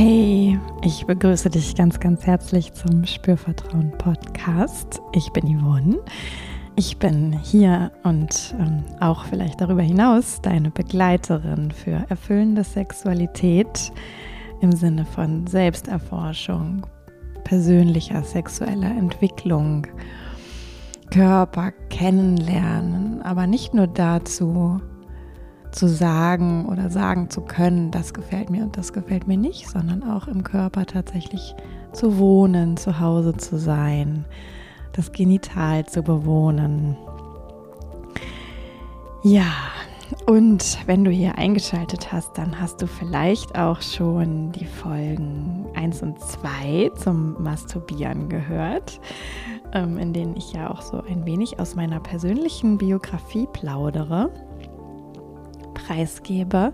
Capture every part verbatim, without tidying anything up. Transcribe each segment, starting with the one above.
Hey, ich begrüße dich ganz, ganz herzlich zum Spürvertrauen Podcast. Ich bin Yvonne. Ich bin hier und ähm, auch vielleicht darüber hinaus deine Begleiterin für erfüllende Sexualität im Sinne von Selbsterforschung, persönlicher sexueller Entwicklung, Körper kennenlernen, aber nicht nur dazu, zu sagen oder sagen zu können, das gefällt mir und das gefällt mir nicht, sondern auch im Körper tatsächlich zu wohnen, zu Hause zu sein, das Genital zu bewohnen. Ja, und wenn du hier eingeschaltet hast, dann hast du vielleicht auch schon die Folgen eins und zwei zum Masturbieren gehört, in denen ich ja auch so ein wenig aus meiner persönlichen Biografie plaudere. Preisgebe.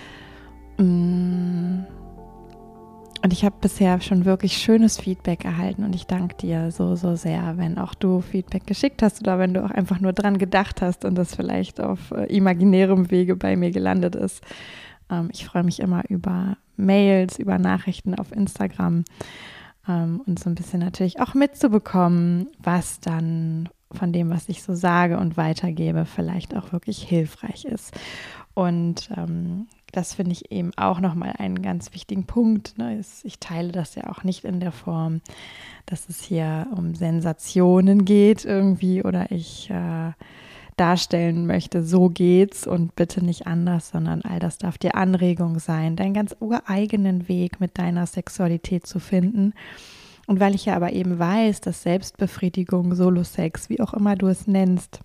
Und ich habe bisher schon wirklich schönes Feedback erhalten und ich danke dir so, so sehr, wenn auch du Feedback geschickt hast oder wenn du auch einfach nur dran gedacht hast und das vielleicht auf imaginärem Wege bei mir gelandet ist. Ich freue mich immer über Mails, über Nachrichten auf Instagram und so ein bisschen natürlich auch mitzubekommen, was dann von dem, was ich so sage und weitergebe, vielleicht auch wirklich hilfreich ist. Und ähm, das finde ich eben auch nochmal einen ganz wichtigen Punkt. Ne? Ich teile das ja auch nicht in der Form, dass es hier um Sensationen geht irgendwie oder ich äh, darstellen möchte, so geht's und bitte nicht anders, sondern all das darf dir Anregung sein, deinen ganz ureigenen Weg mit deiner Sexualität zu finden. Und weil ich ja aber eben weiß, dass Selbstbefriedigung, Solo-Sex, wie auch immer du es nennst,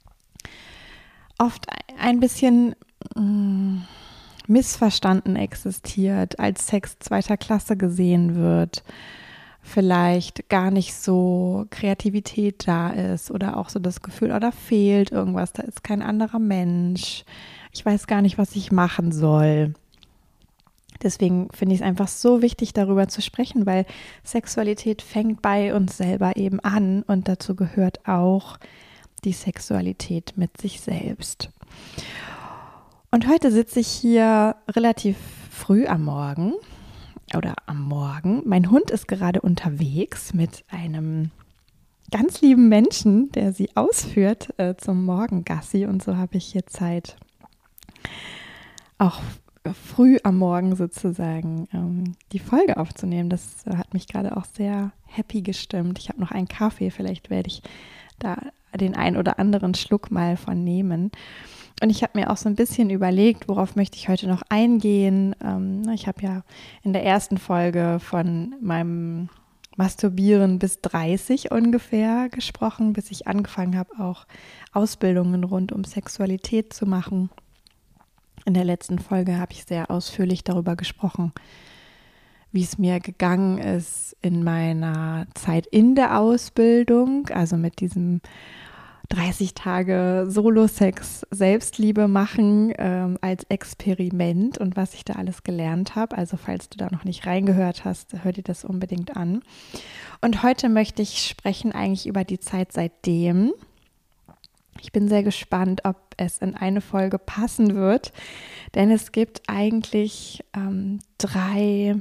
oft ein bisschen mh, missverstanden existiert, als Sex zweiter Klasse gesehen wird, vielleicht gar nicht so Kreativität da ist oder auch so das Gefühl, oh, da fehlt irgendwas, da ist kein anderer Mensch, ich weiß gar nicht, was ich machen soll. Deswegen finde ich es einfach so wichtig, darüber zu sprechen, weil Sexualität fängt bei uns selber eben an und dazu gehört auch die Sexualität mit sich selbst. Und heute sitze ich hier relativ früh am Morgen oder am Morgen. Mein Hund ist gerade unterwegs mit einem ganz lieben Menschen, der sie ausführt äh, zum Morgengassi und so habe ich hier Zeit, auch früh am Morgen sozusagen ähm, die Folge aufzunehmen. Das äh, hat mich gerade auch sehr happy gestimmt. Ich habe noch einen Kaffee, vielleicht werde ich da den ein oder anderen Schluck mal von nehmen. Und ich habe mir auch so ein bisschen überlegt, worauf möchte ich heute noch eingehen. Ähm, ich habe ja in der ersten Folge von meinem Masturbieren bis dreißig ungefähr gesprochen, bis ich angefangen habe, auch Ausbildungen rund um Sexualität zu machen. In der letzten Folge habe ich sehr ausführlich darüber gesprochen, wie es mir gegangen ist in meiner Zeit in der Ausbildung, also mit diesem dreißig Tage Solo-Sex Selbstliebe machen ähm, als Experiment und was ich da alles gelernt habe. Also falls du da noch nicht reingehört hast, hör dir das unbedingt an. Und heute möchte ich sprechen eigentlich über die Zeit seitdem. Ich bin sehr gespannt, ob es in eine Folge passen wird, denn es gibt eigentlich ähm, drei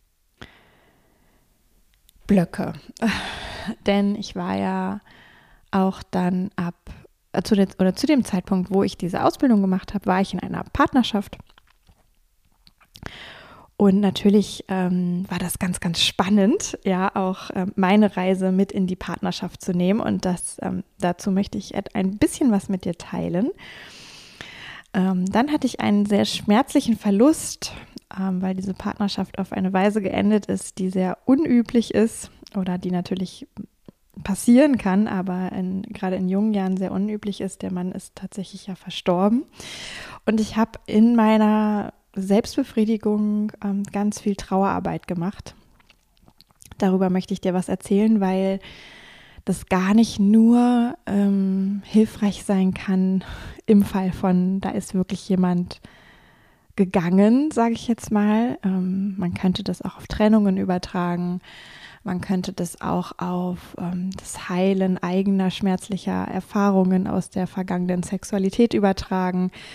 Blöcke. Denn ich war ja auch dann ab, äh, zu den, oder zu dem Zeitpunkt, wo ich diese Ausbildung gemacht habe, war ich in einer Partnerschaft. Und natürlich ähm, war das ganz, ganz spannend, ja, auch ähm, meine Reise mit in die Partnerschaft zu nehmen. Und das, ähm, dazu möchte ich ein bisschen was mit dir teilen. Ähm, dann hatte ich einen sehr schmerzlichen Verlust, ähm, weil diese Partnerschaft auf eine Weise geendet ist, die sehr unüblich ist oder die natürlich passieren kann, aber in, gerade in jungen Jahren sehr unüblich ist. Der Mann ist tatsächlich ja verstorben. Und ich habe in meiner Selbstbefriedigung ähm, ganz viel Trauerarbeit gemacht. Darüber möchte ich dir was erzählen, weil das gar nicht nur ähm, hilfreich sein kann im Fall von, da ist wirklich jemand gegangen, sage ich jetzt mal. Ähm, man könnte das auch auf Trennungen übertragen. Man könnte das auch auf ähm, das Heilen eigener schmerzlicher Erfahrungen aus der vergangenen Sexualität übertragen.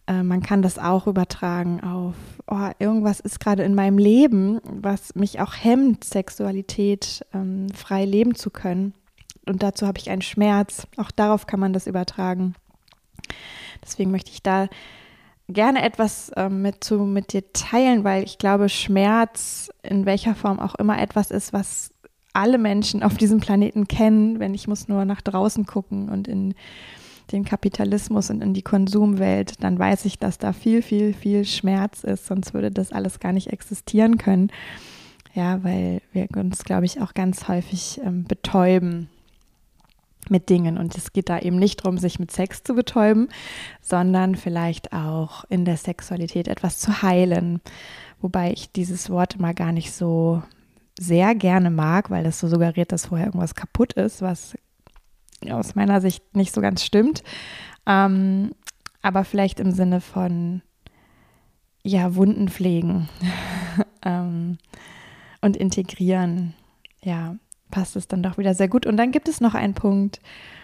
Äh, man kann das auch übertragen auf, oh, irgendwas ist gerade in meinem Leben, was mich auch hemmt, Sexualität ähm, frei leben zu können. Und dazu habe ich einen Schmerz. Auch darauf kann man das übertragen. Deswegen möchte ich da gerne etwas ähm, mit, zu, mit dir teilen, weil ich glaube, Schmerz in welcher Form auch immer etwas ist, was alle Menschen auf diesem Planeten kennen. Wenn ich muss nur nach draußen gucken und in den Kapitalismus und in die Konsumwelt, dann weiß ich, dass da viel, viel, viel Schmerz ist, sonst würde das alles gar nicht existieren können. Ja, weil wir uns, glaube ich, auch ganz häufig ähm, betäuben mit Dingen. Und es geht da eben nicht darum, sich mit Sex zu betäuben, sondern vielleicht auch in der Sexualität etwas zu heilen. Wobei ich dieses Wort mal gar nicht so sehr gerne mag, weil das so suggeriert, dass vorher irgendwas kaputt ist, was aus meiner Sicht nicht so ganz stimmt. Ähm, aber vielleicht im Sinne von, ja, Wunden pflegen ähm, und integrieren. Ja, passt es dann doch wieder sehr gut. Und dann gibt es noch einen Punkt,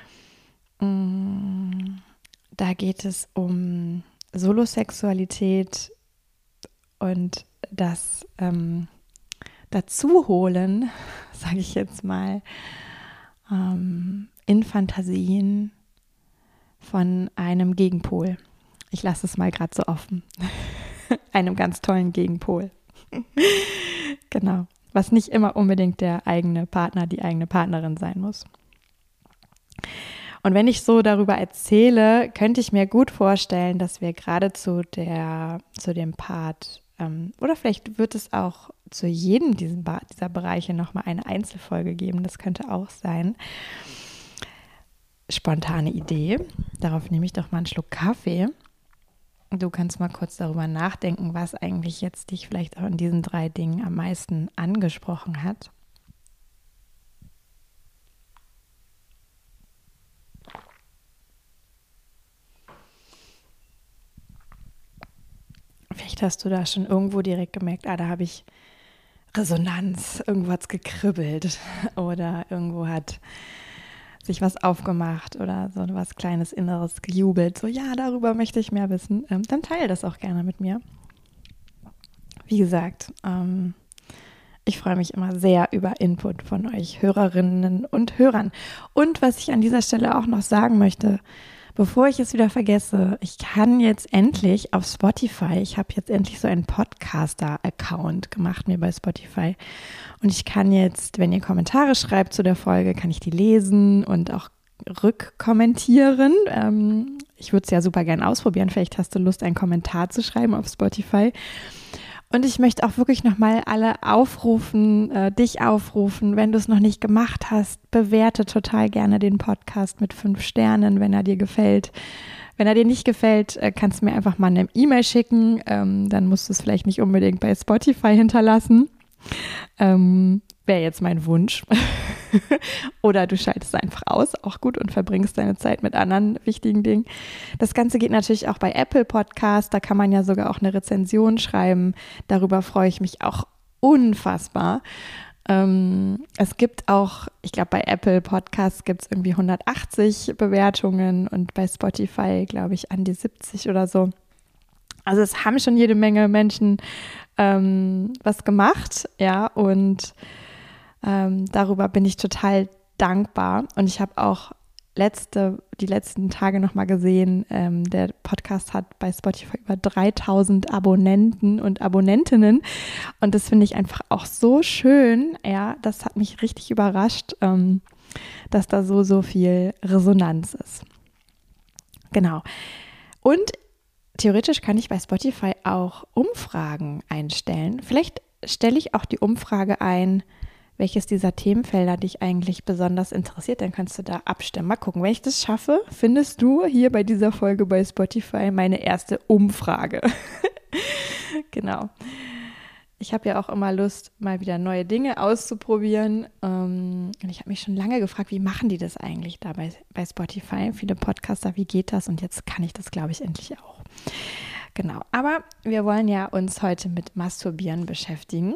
mh, da geht es um Solosexualität und das ähm, Dazuholen, sage ich jetzt mal, ähm, in Fantasien von einem Gegenpol. Ich lasse es mal gerade so offen. Einem ganz tollen Gegenpol. Genau. Was nicht immer unbedingt der eigene Partner, die eigene Partnerin sein muss. Und wenn ich so darüber erzähle, könnte ich mir gut vorstellen, dass wir gerade zu der, zu dem Part, ähm, oder vielleicht wird es auch zu jedem diesen, dieser Bereiche nochmal eine Einzelfolge geben. Das könnte auch sein. Spontane Idee. Darauf nehme ich doch mal einen Schluck Kaffee. Du kannst mal kurz darüber nachdenken, was eigentlich jetzt dich vielleicht auch in diesen drei Dingen am meisten angesprochen hat. Vielleicht hast du da schon irgendwo direkt gemerkt, ah, da habe ich Resonanz, irgendwo hat es gekribbelt oder irgendwo hat sich was aufgemacht oder so was Kleines Inneres gejubelt. So, ja, darüber möchte ich mehr wissen. Ähm, dann teile das auch gerne mit mir. Wie gesagt, ähm, ich freue mich immer sehr über Input von euch Hörerinnen und Hörern. Und was ich an dieser Stelle auch noch sagen möchte, bevor ich es wieder vergesse, ich kann jetzt endlich auf Spotify, ich habe jetzt endlich so einen Podcaster-Account gemacht mir bei Spotify und ich kann jetzt, wenn ihr Kommentare schreibt zu der Folge, kann ich die lesen und auch rückkommentieren. Ähm, ich würde es ja super gern ausprobieren, vielleicht hast du Lust, einen Kommentar zu schreiben auf Spotify. Und ich möchte auch wirklich nochmal alle aufrufen, äh, dich aufrufen, wenn du es noch nicht gemacht hast, bewerte total gerne den Podcast mit fünf Sternen, wenn er dir gefällt. Wenn er dir nicht gefällt, äh, kannst du mir einfach mal eine E-Mail schicken, ähm, dann musst du es vielleicht nicht unbedingt bei Spotify hinterlassen. Ähm, wäre jetzt mein Wunsch. Oder du schaltest einfach aus, auch gut, und verbringst deine Zeit mit anderen wichtigen Dingen. Das Ganze geht natürlich auch bei Apple Podcasts, da kann man ja sogar auch eine Rezension schreiben. Darüber freue ich mich auch unfassbar. Ähm, es gibt auch, ich glaube, bei Apple Podcasts gibt es irgendwie hundertachtzig Bewertungen und bei Spotify, glaube ich, an die siebzig oder so. Also es haben schon jede Menge Menschen ähm, was gemacht, ja, und Ähm, darüber bin ich total dankbar. Und ich habe auch letzte, die letzten Tage nochmal gesehen, ähm, der Podcast hat bei Spotify über dreitausend Abonnenten und Abonnentinnen. Und das finde ich einfach auch so schön. Ja, das hat mich richtig überrascht, ähm, dass da so, so viel Resonanz ist. Genau. Und theoretisch kann ich bei Spotify auch Umfragen einstellen. Vielleicht stelle ich auch die Umfrage ein, welches dieser Themenfelder dich eigentlich besonders interessiert, dann kannst du da abstimmen. Mal gucken, wenn ich das schaffe, findest du hier bei dieser Folge bei Spotify meine erste Umfrage. Genau. Ich habe ja auch immer Lust, mal wieder neue Dinge auszuprobieren. Und ich habe mich schon lange gefragt, wie machen die das eigentlich da bei, bei Spotify? Viele Podcaster, wie geht das? Und jetzt kann ich das, glaube ich, endlich auch. Genau, aber wir wollen ja uns heute mit Masturbieren beschäftigen.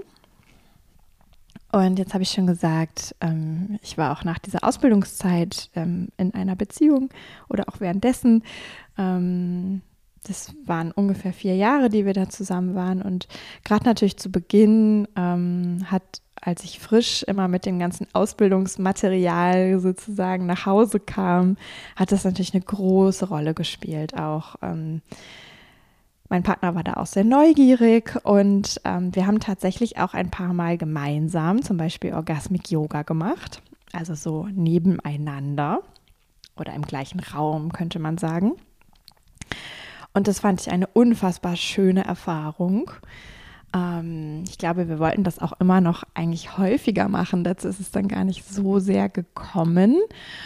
Und jetzt habe ich schon gesagt, ähm, ich war auch nach dieser Ausbildungszeit ähm, in einer Beziehung oder auch währenddessen. Ähm, das waren ungefähr vier Jahre, die wir da zusammen waren. Und gerade natürlich zu Beginn ähm, hat, als ich frisch immer mit dem ganzen Ausbildungsmaterial sozusagen nach Hause kam, hat das natürlich eine große Rolle gespielt. Auch ähm, mein Partner war da auch sehr neugierig und ähm, wir haben tatsächlich auch ein paar Mal gemeinsam zum Beispiel Orgasmic Yoga gemacht. Also so nebeneinander oder im gleichen Raum, könnte man sagen. Und das fand ich eine unfassbar schöne Erfahrung. Ähm, ich glaube, wir wollten das auch immer noch eigentlich häufiger machen. Dazu ist es dann gar nicht so sehr gekommen.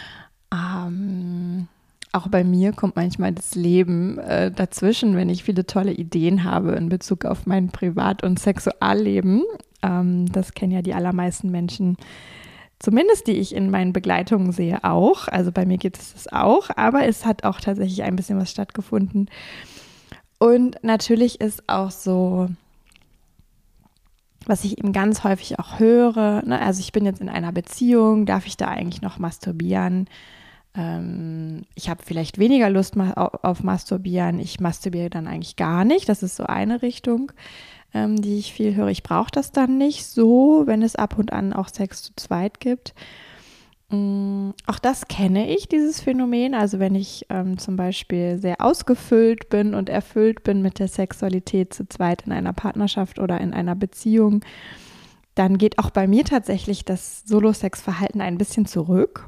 Ähm, auch bei mir kommt manchmal das Leben äh, dazwischen, wenn ich viele tolle Ideen habe in Bezug auf mein Privat- und Sexualleben. Ähm, das kennen ja die allermeisten Menschen, zumindest die ich in meinen Begleitungen sehe, auch. Also bei mir gibt es das auch, aber es hat auch tatsächlich ein bisschen was stattgefunden. Und natürlich ist auch so, was ich eben ganz häufig auch höre, ne, also ich bin jetzt in einer Beziehung, darf ich da eigentlich noch masturbieren? Ähm, ich habe vielleicht weniger Lust ma- auf Masturbieren, ich masturbiere dann eigentlich gar nicht. Das ist so eine Richtung, ähm, die ich viel höre. Ich brauche das dann nicht so, wenn es ab und an auch Sex zu zweit gibt. Ähm, auch das kenne ich, dieses Phänomen. Also wenn ich ähm, zum Beispiel sehr ausgefüllt bin und erfüllt bin mit der Sexualität zu zweit in einer Partnerschaft oder in einer Beziehung, dann geht auch bei mir tatsächlich das Solo-Sex-Verhalten ein bisschen zurück.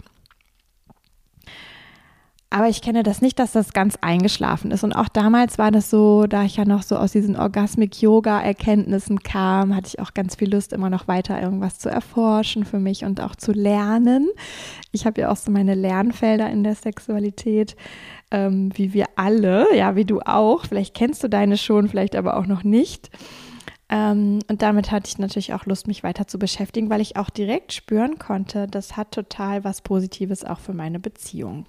Aber ich kenne das nicht, dass das ganz eingeschlafen ist. Und auch damals war das so, da ich ja noch so aus diesen Orgasmic-Yoga-Erkenntnissen kam, hatte ich auch ganz viel Lust, immer noch weiter irgendwas zu erforschen für mich und auch zu lernen. Ich habe ja auch so meine Lernfelder in der Sexualität, ähm, wie wir alle, ja, wie du auch. Vielleicht kennst du deine schon, vielleicht aber auch noch nicht. Ähm, und damit hatte ich natürlich auch Lust, mich weiter zu beschäftigen, weil ich auch direkt spüren konnte, das hat total was Positives auch für meine Beziehung.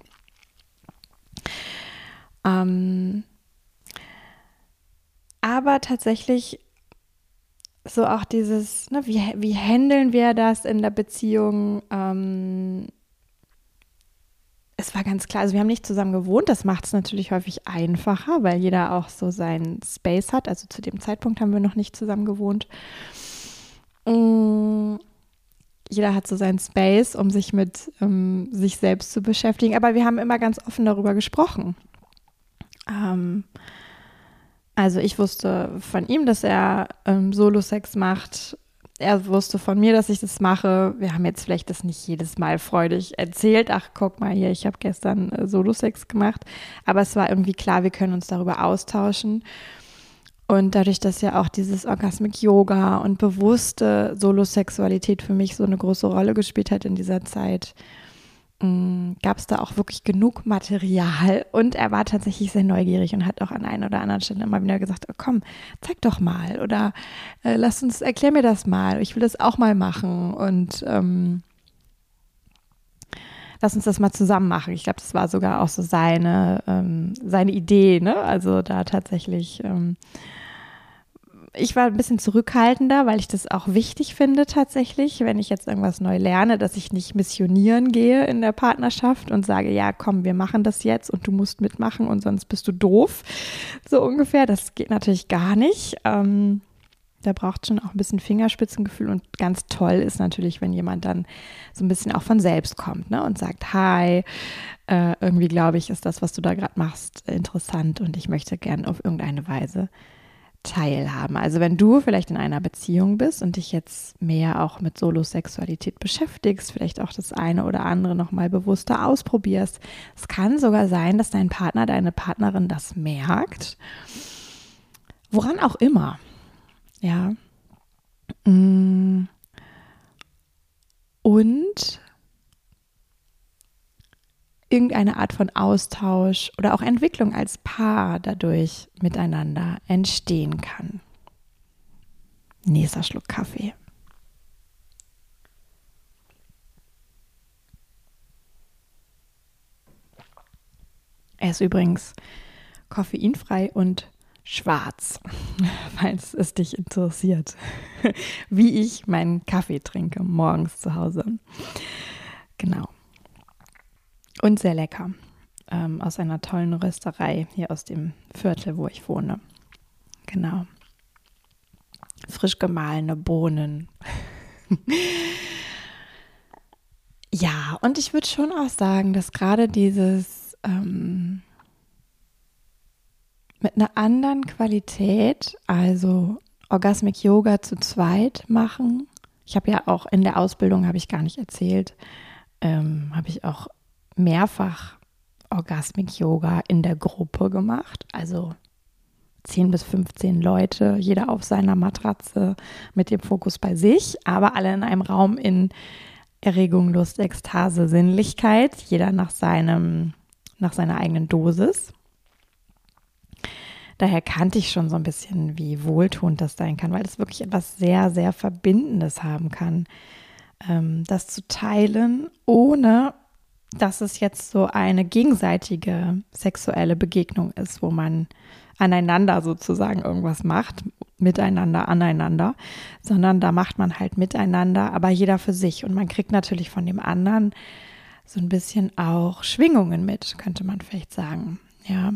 Ähm, aber tatsächlich so auch dieses, ne, wie, wie handeln wir das in der Beziehung? Ähm, es war ganz klar, also wir haben nicht zusammen gewohnt, das macht es natürlich häufig einfacher, weil jeder auch so seinen Space hat. Also zu dem Zeitpunkt haben wir noch nicht zusammen gewohnt. Ähm, Jeder hat so seinen Space, um sich mit ähm, sich selbst zu beschäftigen. Aber wir haben immer ganz offen darüber gesprochen. Ähm, also ich wusste von ihm, dass er ähm, Solo-Sex macht. Er wusste von mir, dass ich das mache. Wir haben jetzt vielleicht das nicht jedes Mal freudig erzählt. Ach, guck mal hier, ich habe gestern äh, Solo-Sex gemacht. Aber es war irgendwie klar, wir können uns darüber austauschen. Und dadurch, dass ja auch dieses Orgasmic Yoga und bewusste Solosexualität für mich so eine große Rolle gespielt hat in dieser Zeit, gab es da auch wirklich genug Material. Und er war tatsächlich sehr neugierig und hat auch an einer oder anderen Stelle immer wieder gesagt, oh, komm, zeig doch mal oder äh, lass uns, erklär mir das mal, ich will das auch mal machen und ähm, lass uns das mal zusammen machen. Ich glaube, das war sogar auch so seine, ähm, seine Idee, ne? Also da tatsächlich ähm, ich war ein bisschen zurückhaltender, weil ich das auch wichtig finde tatsächlich, wenn ich jetzt irgendwas neu lerne, dass ich nicht missionieren gehe in der Partnerschaft und sage, ja komm, wir machen das jetzt und du musst mitmachen und sonst bist du doof, so ungefähr. Das geht natürlich gar nicht. Ähm, da braucht schon auch ein bisschen Fingerspitzengefühl und ganz toll ist natürlich, wenn jemand dann so ein bisschen auch von selbst kommt, ne, und sagt, hi, äh, irgendwie glaube ich, ist das, was du da gerade machst, interessant und ich möchte gern auf irgendeine Weise teilhaben. Also wenn du vielleicht in einer Beziehung bist und dich jetzt mehr auch mit Solosexualität beschäftigst, vielleicht auch das eine oder andere nochmal bewusster ausprobierst, es kann sogar sein, dass dein Partner, deine Partnerin das merkt, woran auch immer. Ja. Und irgendeine Art von Austausch oder auch Entwicklung als Paar dadurch miteinander entstehen kann. Nächster Schluck Kaffee. Er ist übrigens koffeinfrei und schwarz, falls es dich interessiert, wie ich meinen Kaffee trinke morgens zu Hause. Genau. Und sehr lecker. ähm, aus einer tollen Rösterei hier aus dem Viertel, wo ich wohne. Genau. Frisch gemahlene Bohnen. Ja, und ich würde schon auch sagen, dass gerade dieses ähm, mit einer anderen Qualität, also Orgasmic Yoga zu zweit machen. Ich habe ja auch in der Ausbildung, habe ich gar nicht erzählt, ähm, habe ich auch mehrfach Orgasmic Yoga in der Gruppe gemacht. Also zehn bis fünfzehn Leute, jeder auf seiner Matratze mit dem Fokus bei sich, aber alle in einem Raum in Erregung, Lust, Ekstase, Sinnlichkeit, jeder nach seinem, nach seiner eigenen Dosis. Daher kannte ich schon so ein bisschen, wie wohltuend das sein kann, weil es wirklich etwas sehr, sehr Verbindendes haben kann, ähm, das zu teilen, ohne dass es jetzt so eine gegenseitige sexuelle Begegnung ist, wo man aneinander sozusagen irgendwas macht, miteinander, aneinander, sondern da macht man halt miteinander, aber jeder für sich. Und man kriegt natürlich von dem anderen so ein bisschen auch Schwingungen mit, könnte man vielleicht sagen, ja.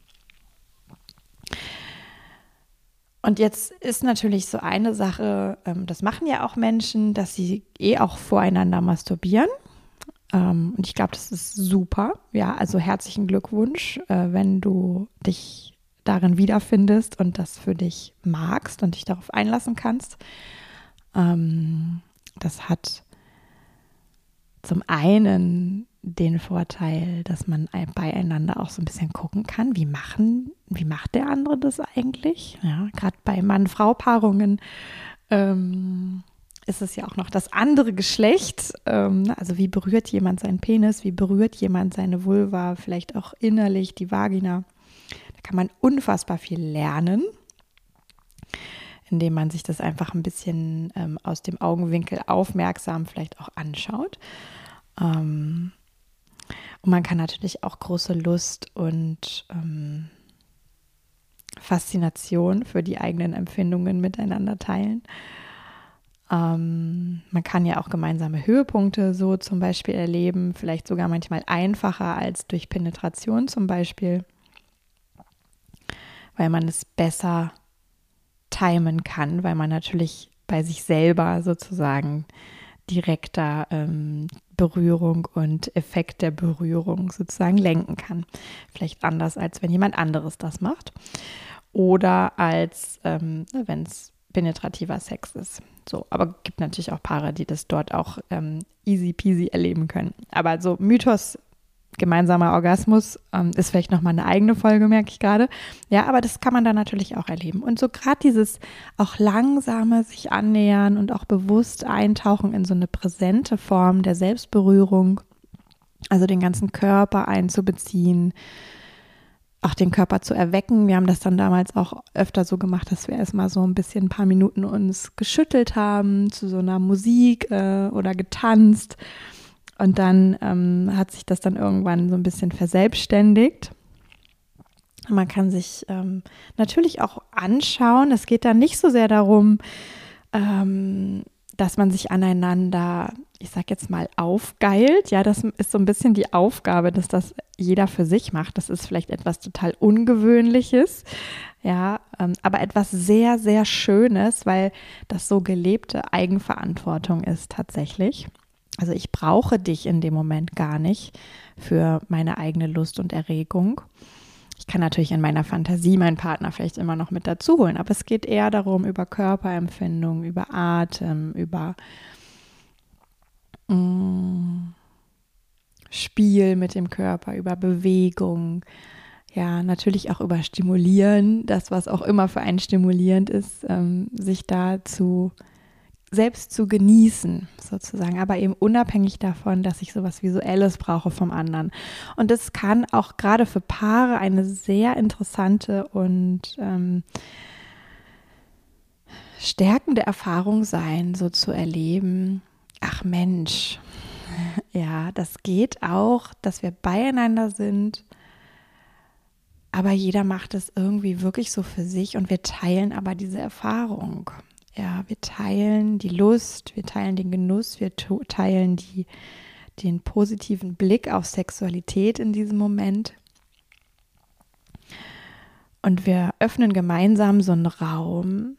Und jetzt ist natürlich so eine Sache, ähm, das machen ja auch Menschen, dass sie eh auch voreinander masturbieren. Ähm, und ich glaube, das ist super. Ja, also herzlichen Glückwunsch, äh, wenn du dich darin wiederfindest und das für dich magst und dich darauf einlassen kannst. Ähm, das hat zum einen den Vorteil, dass man beieinander auch so ein bisschen gucken kann, wie machen, wie macht der andere das eigentlich? Ja, gerade bei Mann-Frau-Paarungen ähm, ist es ja auch noch das andere Geschlecht. Ähm, also wie berührt jemand seinen Penis, wie berührt jemand seine Vulva, vielleicht auch innerlich die Vagina. Da kann man unfassbar viel lernen, indem man sich das einfach ein bisschen ähm, aus dem Augenwinkel aufmerksam vielleicht auch anschaut. Ähm, und man kann natürlich auch große Lust und ähm, Faszination für die eigenen Empfindungen miteinander teilen. Ähm, man kann ja auch gemeinsame Höhepunkte so zum Beispiel erleben, vielleicht sogar manchmal einfacher als durch Penetration zum Beispiel, weil man es besser timen kann, weil man natürlich bei sich selber sozusagen direkter ähm, Berührung und Effekt der Berührung sozusagen lenken kann. Vielleicht anders, als wenn jemand anderes das macht. Oder als ähm, wenn es penetrativer Sex ist. So, aber gibt natürlich auch Paare, die das dort auch ähm, easy peasy erleben können. Aber so Mythos, gemeinsamer Orgasmus, ähm, ist vielleicht nochmal eine eigene Folge, merke ich gerade. Ja, aber das kann man dann natürlich auch erleben. Und so gerade dieses auch langsame sich annähern und auch bewusst eintauchen in so eine präsente Form der Selbstberührung, also den ganzen Körper einzubeziehen, auch den Körper zu erwecken. Wir haben das dann damals auch öfter so gemacht, dass wir erstmal so ein bisschen ein paar Minuten uns geschüttelt haben zu so einer Musik äh, oder getanzt. Und dann ähm, hat sich das dann irgendwann so ein bisschen verselbstständigt. Man kann sich ähm, natürlich auch anschauen. Es geht dann nicht so sehr darum, ähm, dass man sich aneinander, ich sag jetzt mal, aufgeilt. Ja, das ist so ein bisschen die Aufgabe, dass das jeder für sich macht. Das ist vielleicht etwas total Ungewöhnliches, ja, ähm, aber etwas sehr, sehr Schönes, weil das so gelebte Eigenverantwortung ist tatsächlich. Also ich brauche dich in dem Moment gar nicht für meine eigene Lust und Erregung. Ich kann natürlich in meiner Fantasie meinen Partner vielleicht immer noch mit dazu holen, aber es geht eher darum, über Körperempfindung, über Atem, über mm, Spiel mit dem Körper, über Bewegung, ja, natürlich auch über Stimulieren, das, was auch immer für einen stimulierend ist, ähm, sich da zu selbst zu genießen, sozusagen, aber eben unabhängig davon, dass ich sowas Visuelles brauche vom anderen. Und das kann auch gerade für Paare eine sehr interessante und ähm, stärkende Erfahrung sein, so zu erleben, ach Mensch, ja, das geht auch, dass wir beieinander sind, aber jeder macht es irgendwie wirklich so für sich und wir teilen aber diese Erfahrung. Ja, wir teilen die Lust, wir teilen den Genuss, wir teilen die den positiven Blick auf Sexualität in diesem Moment. Und wir öffnen gemeinsam so einen Raum,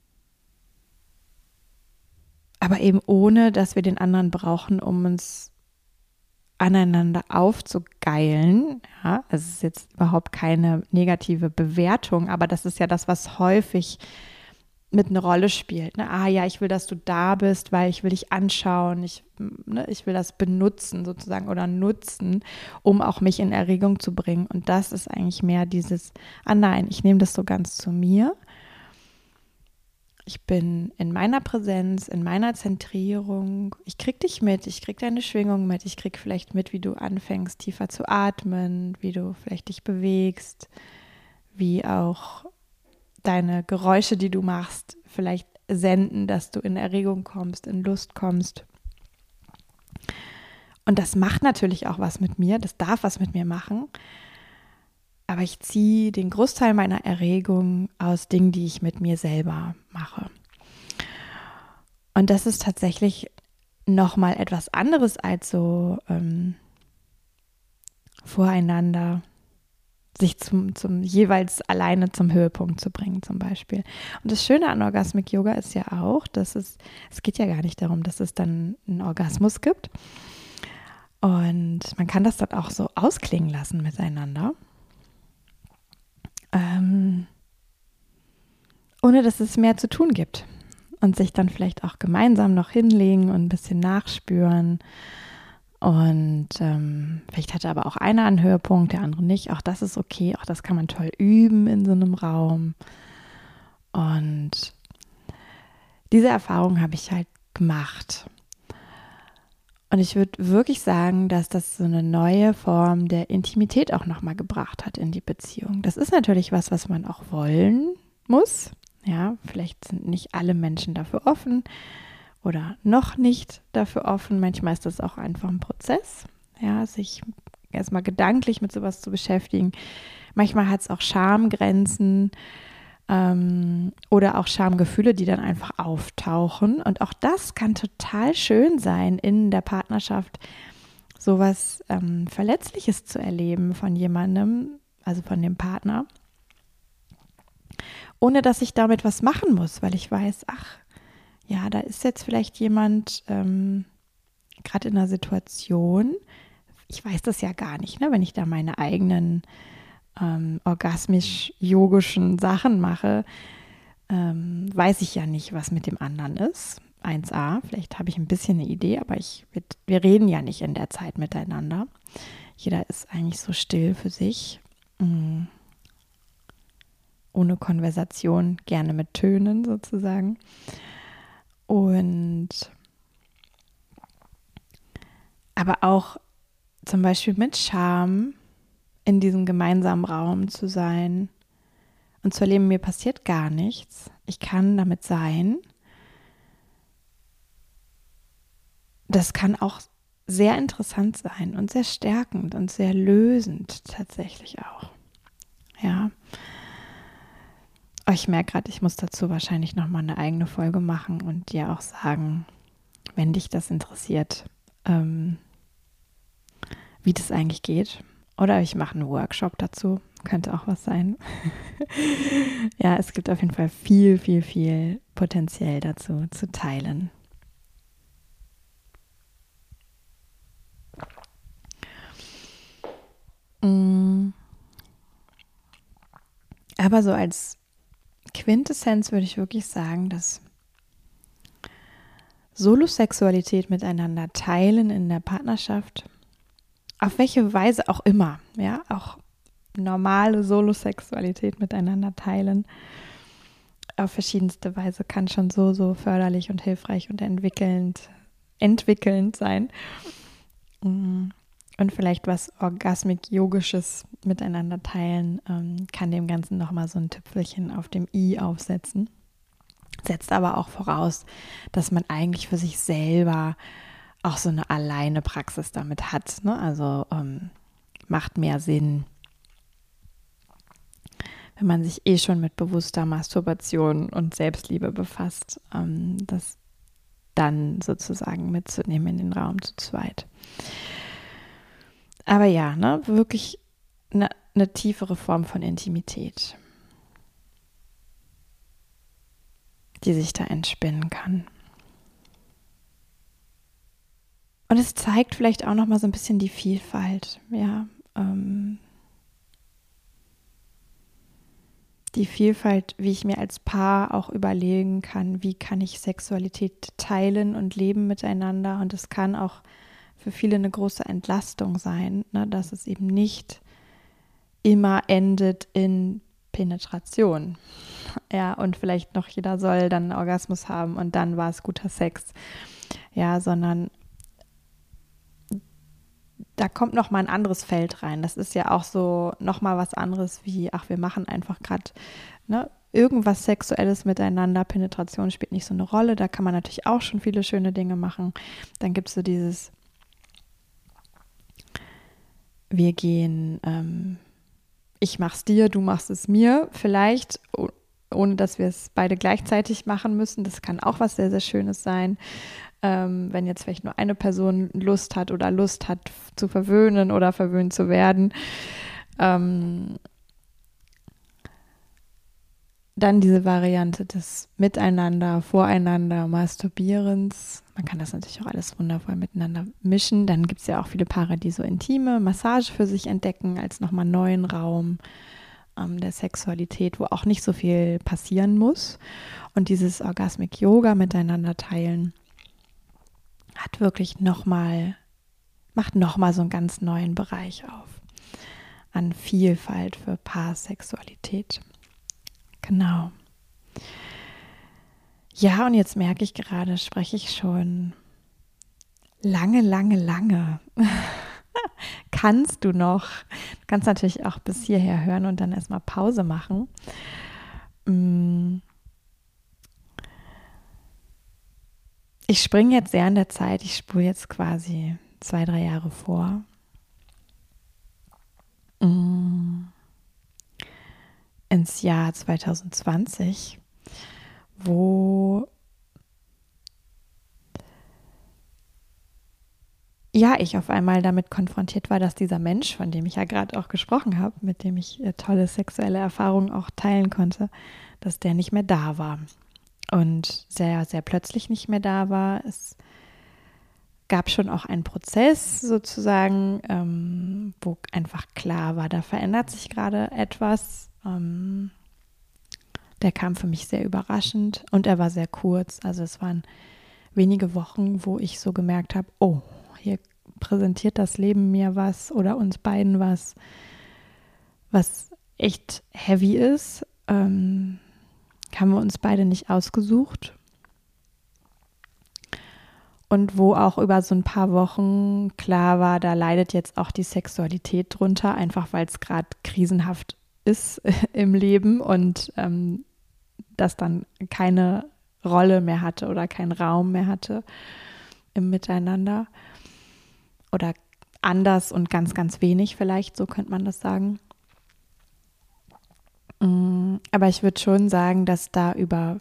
aber eben ohne, dass wir den anderen brauchen, um uns aneinander aufzugeilen. Ja, also es ist jetzt überhaupt keine negative Bewertung, aber das ist ja das, was häufig mit einer Rolle spielt. Ne? Ah ja, ich will, dass du da bist, weil ich will dich anschauen, ich, ne, ich will das benutzen sozusagen oder nutzen, um auch mich in Erregung zu bringen. Und das ist eigentlich mehr dieses, ah nein, ich nehme das so ganz zu mir. Ich bin in meiner Präsenz, in meiner Zentrierung. Ich krieg dich mit, ich krieg deine Schwingung mit, ich krieg vielleicht mit, wie du anfängst, tiefer zu atmen, wie du vielleicht dich bewegst, wie auch deine Geräusche, die du machst, vielleicht senden, dass du in Erregung kommst, in Lust kommst. Und das macht natürlich auch was mit mir, das darf was mit mir machen. Aber ich ziehe den Großteil meiner Erregung aus Dingen, die ich mit mir selber mache. Und das ist tatsächlich nochmal etwas anderes als so ähm, voreinander sich zum, zum jeweils alleine zum Höhepunkt zu bringen zum Beispiel. Und das Schöne an Orgasmic Yoga ist ja auch, dass es, es geht ja gar nicht darum, dass es dann einen Orgasmus gibt. Und man kann das dann auch so ausklingen lassen miteinander. Ähm, ohne dass es mehr zu tun gibt und sich dann vielleicht auch gemeinsam noch hinlegen und ein bisschen nachspüren und ähm, vielleicht hatte aber auch einer einen Höhepunkt, der andere nicht, auch das ist okay, auch das kann man toll üben in so einem Raum und diese Erfahrung habe ich halt gemacht. Und ich würde wirklich sagen, dass das so eine neue Form der Intimität auch nochmal gebracht hat in die Beziehung. Das ist natürlich was, was man auch wollen muss. Ja, vielleicht sind nicht alle Menschen dafür offen oder noch nicht dafür offen. Manchmal ist das auch einfach ein Prozess, ja, sich erstmal gedanklich mit sowas zu beschäftigen. Manchmal hat es auch Schamgrenzen. Ähm, oder auch Schamgefühle, die dann einfach auftauchen. Und auch das kann total schön sein, in der Partnerschaft sowas ähm, Verletzliches zu erleben von jemandem, also von dem Partner, ohne dass ich damit was machen muss, weil ich weiß, ach, ja, da ist jetzt vielleicht jemand ähm, gerade in einer Situation, ich weiß das ja gar nicht, ne, wenn ich da meine eigenen Ähm, orgasmisch-yogischen Sachen mache, ähm, weiß ich ja nicht, was mit dem anderen ist. eins a, vielleicht habe ich ein bisschen eine Idee, aber ich, wir, wir reden ja nicht in der Zeit miteinander. Jeder ist eigentlich so still für sich, mh, ohne Konversation, gerne mit Tönen sozusagen. Und aber auch zum Beispiel mit Scham in diesem gemeinsamen Raum zu sein und zu erleben, mir passiert gar nichts. Ich kann damit sein. Das kann auch sehr interessant sein und sehr stärkend und sehr lösend tatsächlich auch. Ja. Ich merke gerade, ich muss dazu wahrscheinlich nochmal eine eigene Folge machen und dir auch sagen, wenn dich das interessiert, ähm, wie das eigentlich geht. Oder ich mache einen Workshop dazu. Könnte auch was sein. Ja, es gibt auf jeden Fall viel, viel, viel Potenzial dazu zu teilen. Aber so als Quintessenz würde ich wirklich sagen, dass Solosexualität miteinander teilen in der Partnerschaft, auf welche Weise auch immer, ja, auch normale Solosexualität miteinander teilen, auf verschiedenste Weise kann schon so, so förderlich und hilfreich und entwickelnd, entwickelnd sein. Und vielleicht was Orgasmic-Yogisches miteinander teilen, ähm, kann dem Ganzen nochmal so ein Tüpfelchen auf dem i aufsetzen. Setzt aber auch voraus, dass man eigentlich für sich selber auch so eine alleine Praxis damit hat. Ne? Also ähm, macht mehr Sinn, wenn man sich eh schon mit bewusster Masturbation und Selbstliebe befasst. Ähm, das dann sozusagen mitzunehmen in den Raum zu zweit. Aber ja, ne, wirklich eine, eine tiefere Form von Intimität, die sich da entspinnen kann. Und es zeigt vielleicht auch nochmal so ein bisschen die Vielfalt, ja, ähm, die Vielfalt, wie ich mir als Paar auch überlegen kann, wie kann ich Sexualität teilen und leben miteinander. Und es kann auch für viele eine große Entlastung sein, ne, dass es eben nicht immer endet in Penetration. Ja, und vielleicht noch jeder soll dann einen Orgasmus haben und dann war es guter Sex. Ja, sondern da kommt noch mal ein anderes Feld rein. Das ist ja auch so noch mal was anderes wie, ach, wir machen einfach gerade, ne, irgendwas Sexuelles miteinander. Penetration spielt nicht so eine Rolle. Da kann man natürlich auch schon viele schöne Dinge machen. Dann gibt es so dieses, wir gehen, ähm, ich mach's dir, du machst es mir, vielleicht, ohne dass wir es beide gleichzeitig machen müssen. Das kann auch was sehr, sehr Schönes sein. Ähm, wenn jetzt vielleicht nur eine Person Lust hat oder Lust hat zu verwöhnen oder verwöhnt zu werden. Ähm, dann diese Variante des Miteinander, Voreinander, Masturbierens. Man kann das natürlich auch alles wundervoll miteinander mischen. Dann gibt es ja auch viele Paare, die so intime Massage für sich entdecken als nochmal neuen Raum ähm, der Sexualität, wo auch nicht so viel passieren muss. Und dieses Orgasmic Yoga miteinander teilen hat wirklich nochmal, macht nochmal so einen ganz neuen Bereich auf an Vielfalt für Paarsexualität. Genau. Ja, und jetzt merke ich gerade, spreche ich schon lange, lange, lange. Kannst du noch? Du kannst natürlich auch bis hierher hören und dann erstmal Pause machen. Ich springe jetzt sehr in der Zeit. Ich spule jetzt quasi zwei, drei Jahre vor. Ins Jahr zwanzig zwanzig, wo ja, ich auf einmal damit konfrontiert war, dass dieser Mensch, von dem ich ja gerade auch gesprochen habe, mit dem ich tolle sexuelle Erfahrungen auch teilen konnte, dass der nicht mehr da war. Und sehr, sehr plötzlich nicht mehr da war. Es gab schon auch einen Prozess sozusagen, ähm, wo einfach klar war, da verändert sich gerade etwas. Ähm, der kam für mich sehr überraschend und er war sehr kurz. Also es waren wenige Wochen, wo ich so gemerkt habe, oh, hier präsentiert das Leben mir was oder uns beiden was, was echt heavy ist. Ähm, haben wir uns beide nicht ausgesucht. Und wo auch über so ein paar Wochen klar war, da leidet jetzt auch die Sexualität drunter, einfach weil es gerade krisenhaft ist im Leben und ähm, das dann keine Rolle mehr hatte oder keinen Raum mehr hatte im Miteinander. Oder anders und ganz, ganz wenig vielleicht, so könnte man das sagen. Aber ich würde schon sagen, dass da über,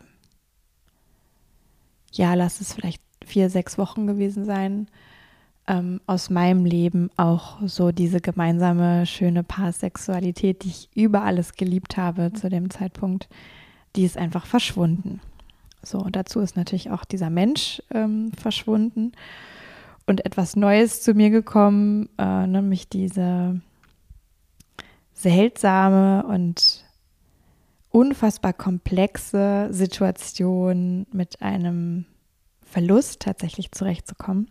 ja, lass es vielleicht vier, sechs Wochen gewesen sein, ähm, aus meinem Leben auch so diese gemeinsame, schöne Paarsexualität, die ich über alles geliebt habe zu dem Zeitpunkt, die ist einfach verschwunden. So, und dazu ist natürlich auch dieser Mensch ähm, verschwunden und etwas Neues zu mir gekommen, äh, nämlich diese seltsame und unfassbar komplexe Situation mit einem Verlust tatsächlich zurechtzukommen.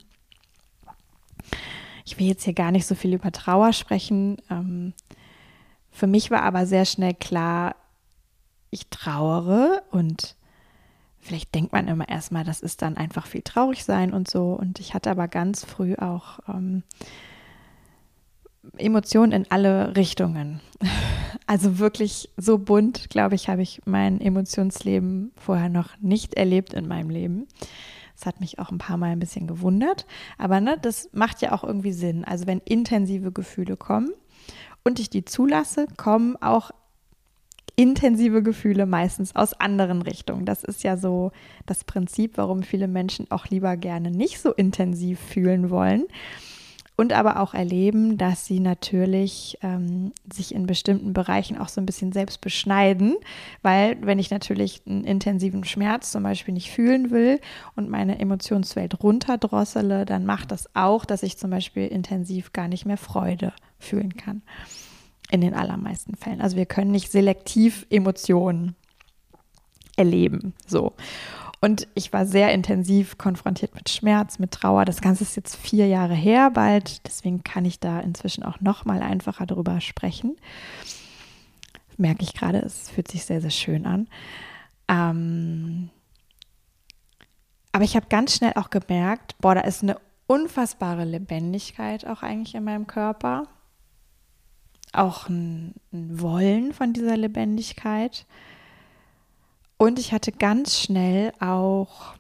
Ich will jetzt hier gar nicht so viel über Trauer sprechen. Ähm, für mich war aber sehr schnell klar, ich trauere und vielleicht denkt man immer erstmal, das ist dann einfach viel traurig sein und so. Und ich hatte aber ganz früh auch ähm, Emotionen in alle Richtungen. Also wirklich so bunt, glaube ich, habe ich mein Emotionsleben vorher noch nicht erlebt in meinem Leben. Das hat mich auch ein paar Mal ein bisschen gewundert. Aber ne, das macht ja auch irgendwie Sinn. Also wenn intensive Gefühle kommen und ich die zulasse, kommen auch intensive Gefühle meistens aus anderen Richtungen. Das ist ja so das Prinzip, warum viele Menschen auch lieber gerne nicht so intensiv fühlen wollen und aber auch erleben, dass sie natürlich ähm, sich in bestimmten Bereichen auch so ein bisschen selbst beschneiden, weil wenn ich natürlich einen intensiven Schmerz zum Beispiel nicht fühlen will und meine Emotionswelt runterdrossele, dann macht das auch, dass ich zum Beispiel intensiv gar nicht mehr Freude fühlen kann. In den allermeisten Fällen. Also wir können nicht selektiv Emotionen erleben. So. Und ich war sehr intensiv konfrontiert mit Schmerz, mit Trauer. Das Ganze ist jetzt vier Jahre her bald. Deswegen kann ich da inzwischen auch noch mal einfacher drüber sprechen. Merke ich gerade, es fühlt sich sehr, sehr schön an. Ähm Aber ich habe ganz schnell auch gemerkt, boah, da ist eine unfassbare Lebendigkeit auch eigentlich in meinem Körper. Auch ein, ein Wollen von dieser Lebendigkeit. Und ich hatte ganz schnell auch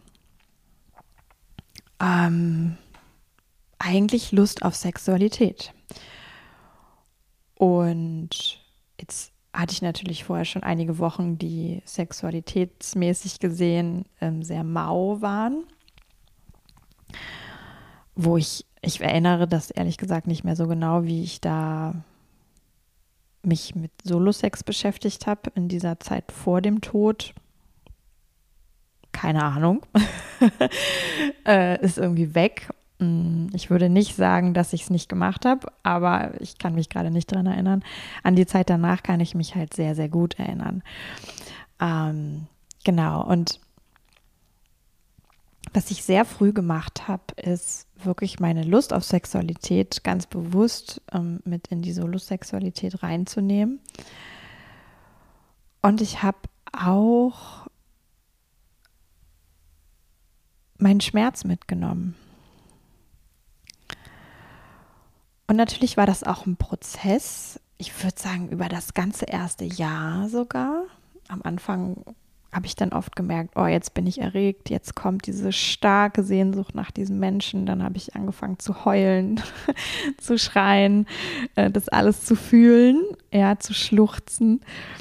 ähm, eigentlich Lust auf Sexualität. Und jetzt hatte ich natürlich vorher schon einige Wochen, die sexualitätsmäßig gesehen ähm, sehr mau waren. Wo ich, ich erinnere das ehrlich gesagt nicht mehr so genau, wie ich da mich mit Solo-Sex beschäftigt habe in dieser Zeit vor dem Tod. Keine Ahnung. äh, ist irgendwie weg. Ich würde nicht sagen, dass ich es nicht gemacht habe, aber ich kann mich gerade nicht dran erinnern. An die Zeit danach kann ich mich halt sehr, sehr gut erinnern. Ähm, genau, und was ich sehr früh gemacht habe, ist wirklich meine Lust auf Sexualität ganz bewusst ähm, mit in die Solosexualität reinzunehmen. Und ich habe auch meinen Schmerz mitgenommen. Und natürlich war das auch ein Prozess, ich würde sagen, über das ganze erste Jahr sogar. Am Anfang habe ich dann oft gemerkt, oh, jetzt bin ich erregt, jetzt kommt diese starke Sehnsucht nach diesem Menschen. Dann habe ich angefangen zu heulen, zu schreien, äh, das alles zu fühlen, ja, zu schluchzen.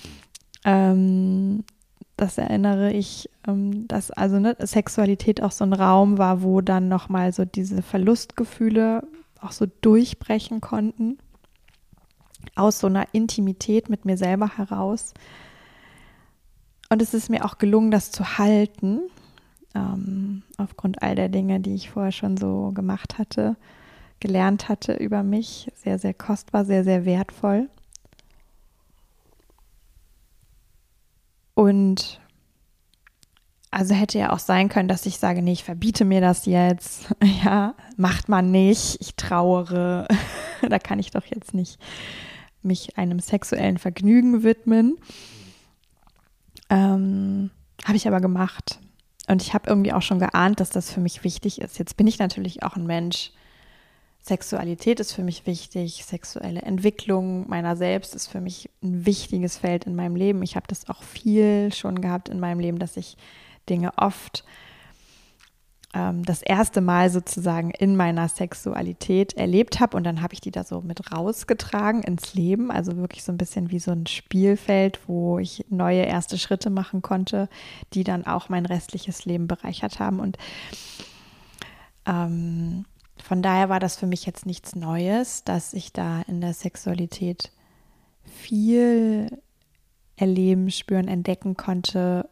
Ähm, das erinnere ich, ähm, dass also ne, Sexualität auch so ein Raum war, wo dann nochmal so diese Verlustgefühle auch so durchbrechen konnten, aus so einer Intimität mit mir selber heraus. Und es ist mir auch gelungen, das zu halten, ähm, aufgrund all der Dinge, die ich vorher schon so gemacht hatte, gelernt hatte über mich. Sehr, sehr kostbar, sehr, sehr wertvoll. Und also hätte ja auch sein können, dass ich sage, nee, ich verbiete mir das jetzt. Ja, macht man nicht. Ich trauere. Da kann ich doch jetzt nicht mich einem sexuellen Vergnügen widmen. Ähm, habe ich aber gemacht. Und ich habe irgendwie auch schon geahnt, dass das für mich wichtig ist. Jetzt bin ich natürlich auch ein Mensch. Sexualität ist für mich wichtig. Sexuelle Entwicklung meiner selbst ist für mich ein wichtiges Feld in meinem Leben. Ich habe das auch viel schon gehabt in meinem Leben, dass ich Dinge oft ähm, das erste Mal sozusagen in meiner Sexualität erlebt habe und dann habe ich die da so mit rausgetragen ins Leben, also wirklich so ein bisschen wie so ein Spielfeld, wo ich neue erste Schritte machen konnte, die dann auch mein restliches Leben bereichert haben und ähm, von daher war das für mich jetzt nichts Neues, dass ich da in der Sexualität viel erleben, spüren, entdecken konnte,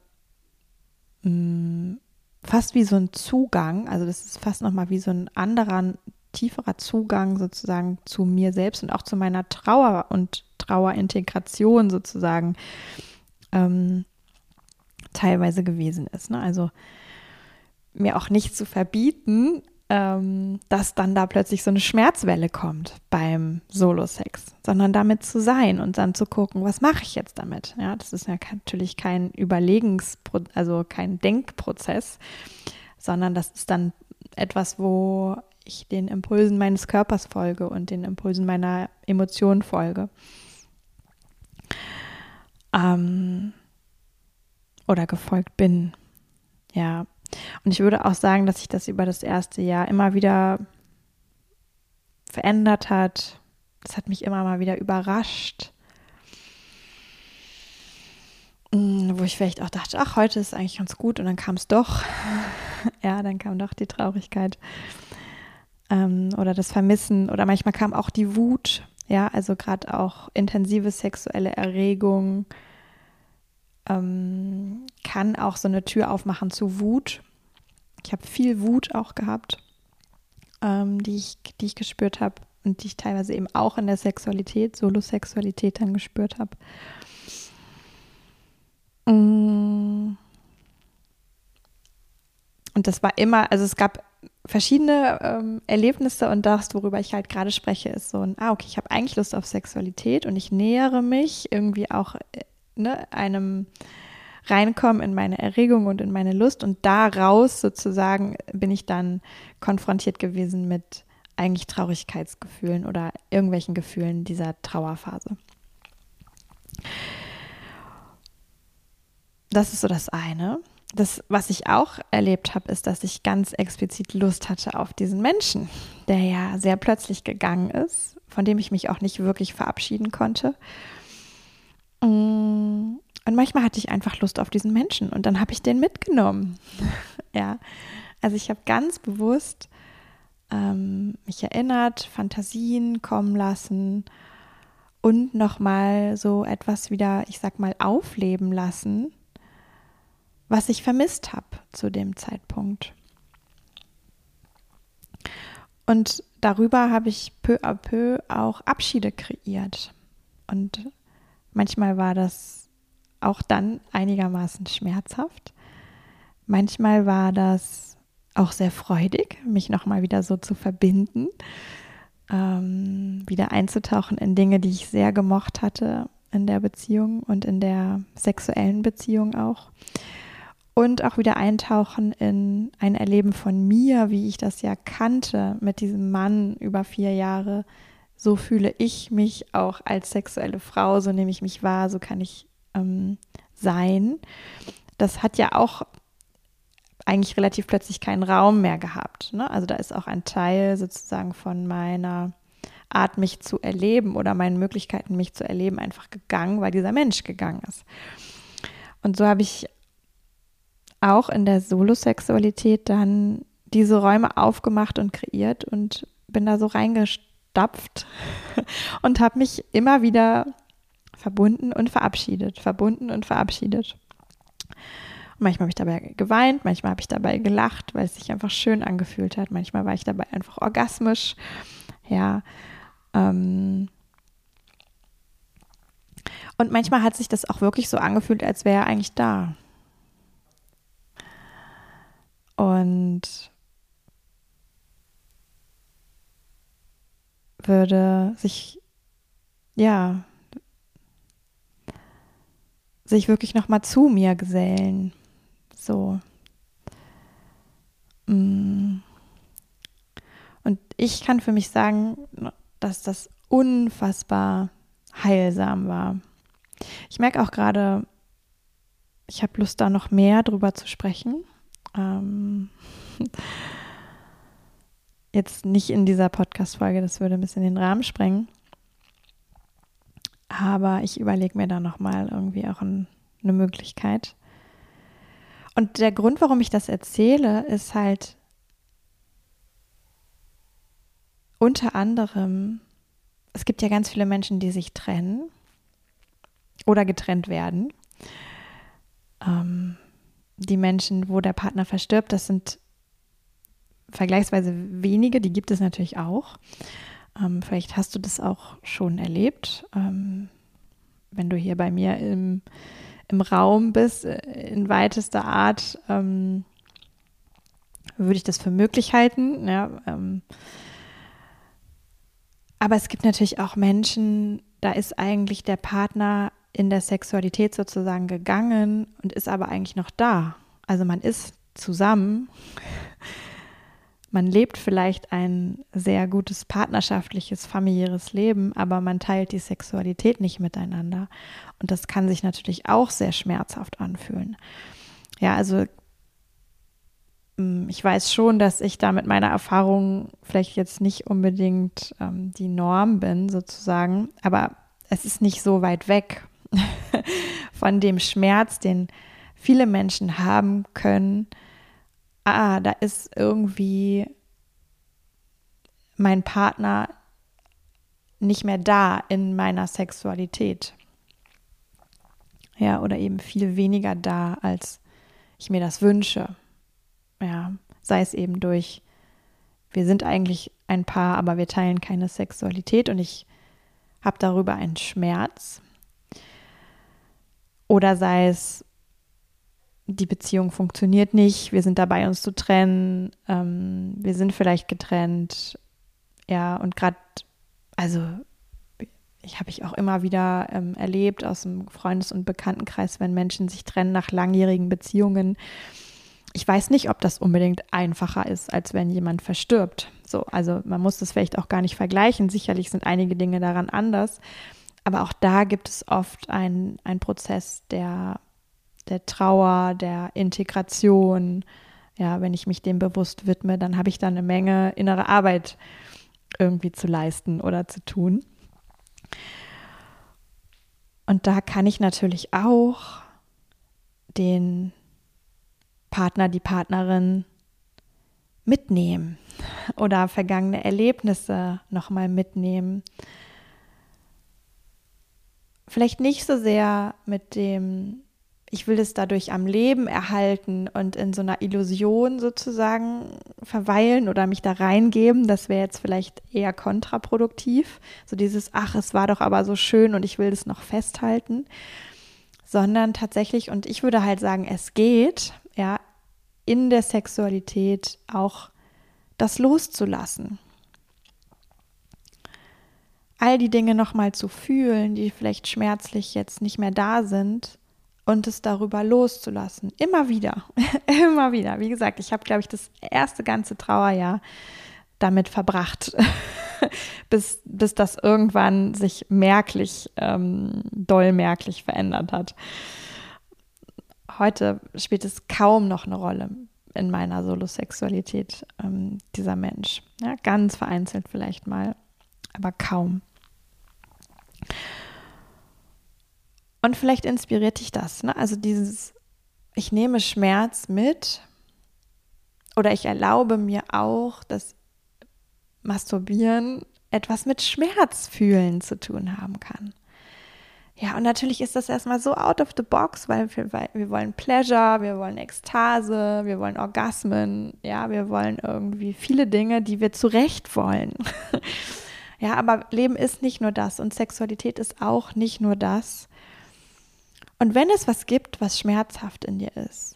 fast wie so ein Zugang, also das ist fast nochmal wie so ein anderer, tieferer Zugang sozusagen zu mir selbst und auch zu meiner Trauer und Trauerintegration sozusagen ähm, teilweise gewesen ist. Ne? Also mir auch nicht zu verbieten, ähm, dass dann da plötzlich so eine Schmerzwelle kommt beim Solo-Sex, sondern damit zu sein und dann zu gucken, was mache ich jetzt damit? Ja, das ist ja natürlich kein Überlegens-, also kein Denkprozess, sondern das ist dann etwas, wo ich den Impulsen meines Körpers folge und den Impulsen meiner Emotionen folge. Ähm, oder gefolgt bin. Ja. Und ich würde auch sagen, dass sich das über das erste Jahr immer wieder verändert hat. Das hat mich immer mal wieder überrascht. wo ich vielleicht auch dachte, ach, heute ist eigentlich ganz gut und dann kam es doch. Ja, dann kam doch die Traurigkeit ähm, oder das Vermissen oder manchmal kam auch die Wut. Ja, also gerade auch intensive sexuelle Erregung ähm, kann auch so eine Tür aufmachen zu Wut. Ich habe viel Wut auch gehabt, ähm, die ich, die ich gespürt habe und die ich teilweise eben auch in der Sexualität, Solosexualität dann gespürt habe. Und das war immer, also es gab verschiedene ähm, Erlebnisse und das, worüber ich halt gerade spreche, ist so ein, ah, okay, ich habe eigentlich Lust auf Sexualität und ich nähere mich irgendwie auch äh, ne, einem Reinkommen in meine Erregung und in meine Lust und daraus sozusagen bin ich dann konfrontiert gewesen mit eigentlich Traurigkeitsgefühlen oder irgendwelchen Gefühlen dieser Trauerphase. Das ist so das eine. Das, was ich auch erlebt habe, ist, dass ich ganz explizit Lust hatte auf diesen Menschen, der ja sehr plötzlich gegangen ist, von dem ich mich auch nicht wirklich verabschieden konnte. Und manchmal hatte ich einfach Lust auf diesen Menschen und dann habe ich den mitgenommen. Ja, also ich habe ganz bewusst ähm, mich erinnert, Fantasien kommen lassen und nochmal so etwas wieder, ich sag mal, aufleben lassen, was ich vermisst habe zu dem Zeitpunkt. Und darüber habe ich peu à peu auch Abschiede kreiert. Und manchmal war das auch dann einigermaßen schmerzhaft. Manchmal war das auch sehr freudig, mich nochmal wieder so zu verbinden, ähm, wieder einzutauchen in Dinge, die ich sehr gemocht hatte in der Beziehung und in der sexuellen Beziehung auch. Und auch wieder eintauchen in ein Erleben von mir, wie ich das ja kannte mit diesem Mann über vier Jahre. So fühle ich mich auch als sexuelle Frau, so nehme ich mich wahr, so kann ich ähm, sein. Das hat ja auch eigentlich relativ plötzlich keinen Raum mehr gehabt. Ne? Also da ist auch ein Teil sozusagen von meiner Art, mich zu erleben oder meinen Möglichkeiten, mich zu erleben, einfach gegangen, weil dieser Mensch gegangen ist. Und so habe ich auch in der Solosexualität dann diese Räume aufgemacht und kreiert und bin da so reingestapft und habe mich immer wieder verbunden und verabschiedet, verbunden und verabschiedet. Und manchmal habe ich dabei geweint, manchmal habe ich dabei gelacht, weil es sich einfach schön angefühlt hat. Manchmal war ich dabei einfach orgasmisch. Ja. Ähm und manchmal hat sich das auch wirklich so angefühlt, als wäre er eigentlich da. Und würde sich, ja, sich wirklich nochmal zu mir gesellen. So. Und ich kann für mich sagen, dass das unfassbar heilsam war. Ich merke auch gerade, ich habe Lust, da noch mehr drüber zu sprechen. Ähm, jetzt nicht in dieser Podcast-Folge, das würde ein bisschen den Rahmen sprengen. Aber ich überlege mir da nochmal irgendwie auch ein, eine Möglichkeit. Und der Grund, warum ich das erzähle, ist halt unter anderem, es gibt ja ganz viele Menschen, die sich trennen oder getrennt werden. Ähm, die Menschen, wo der Partner verstirbt, das sind vergleichsweise wenige, die gibt es natürlich auch. Ähm, vielleicht hast du das auch schon erlebt. Ähm, wenn du hier bei mir im, im Raum bist, in weitester Art, ähm, würde ich das für möglich halten. Ja, ähm, aber es gibt natürlich auch Menschen, da ist eigentlich der Partner in der Sexualität sozusagen gegangen und ist aber eigentlich noch da. Also man ist zusammen, man lebt vielleicht ein sehr gutes partnerschaftliches, familiäres Leben, aber man teilt die Sexualität nicht miteinander. Und das kann sich natürlich auch sehr schmerzhaft anfühlen. Ja, also ich weiß schon, dass ich da mit meiner Erfahrung vielleicht jetzt nicht unbedingt ähm, die Norm bin, sozusagen, aber es ist nicht so weit weg. von dem Schmerz, den viele Menschen haben können. Ah, da ist irgendwie mein Partner nicht mehr da in meiner Sexualität. Ja, oder eben viel weniger da, als ich mir das wünsche. Ja, sei es eben durch, wir sind eigentlich ein Paar, aber wir teilen keine Sexualität und ich habe darüber einen Schmerz. Oder sei es, die Beziehung funktioniert nicht, wir sind dabei, uns zu trennen, ähm, wir sind vielleicht getrennt. Ja, und gerade, also ich habe ich auch immer wieder ähm, erlebt aus dem Freundes- und Bekanntenkreis, wenn Menschen sich trennen nach langjährigen Beziehungen. Ich weiß nicht, ob das unbedingt einfacher ist, als wenn jemand verstirbt. So, also man muss das vielleicht auch gar nicht vergleichen. Sicherlich sind einige Dinge daran anders. Aber auch da gibt es oft einen Prozess der, der Trauer, der Integration. Ja, wenn ich mich dem bewusst widme, dann habe ich da eine Menge innere Arbeit irgendwie zu leisten oder zu tun. Und da kann ich natürlich auch den Partner, die Partnerin mitnehmen oder vergangene Erlebnisse nochmal mitnehmen. Vielleicht nicht so sehr mit dem, ich will es dadurch am Leben erhalten und in so einer Illusion sozusagen verweilen oder mich da reingeben. Das wäre jetzt vielleicht eher kontraproduktiv. So dieses, ach, es war doch aber so schön und ich will das noch festhalten. Sondern tatsächlich, und ich würde halt sagen, es geht, ja, in der Sexualität auch das loszulassen. All die Dinge nochmal zu fühlen, die vielleicht schmerzlich jetzt nicht mehr da sind und es darüber loszulassen. Immer wieder, immer wieder. Wie gesagt, ich habe, glaube ich, das erste ganze Trauerjahr damit verbracht, bis, bis das irgendwann sich merklich, ähm, doll merklich verändert hat. Heute spielt es kaum noch eine Rolle in meiner Solosexualität, ähm, dieser Mensch. Ja, ganz vereinzelt vielleicht mal, aber kaum. Und vielleicht inspiriert dich das, ne? Also dieses, ich nehme Schmerz mit oder ich erlaube mir auch, dass Masturbieren etwas mit Schmerzfühlen zu tun haben kann. Ja, und natürlich ist das erstmal so out of the box, weil wir, weil wir wollen Pleasure, wir wollen Ekstase, wir wollen Orgasmen, ja, wir wollen irgendwie viele Dinge, die wir zu Recht wollen. Ja, aber Leben ist nicht nur das und Sexualität ist auch nicht nur das. Und wenn es was gibt, was schmerzhaft in dir ist,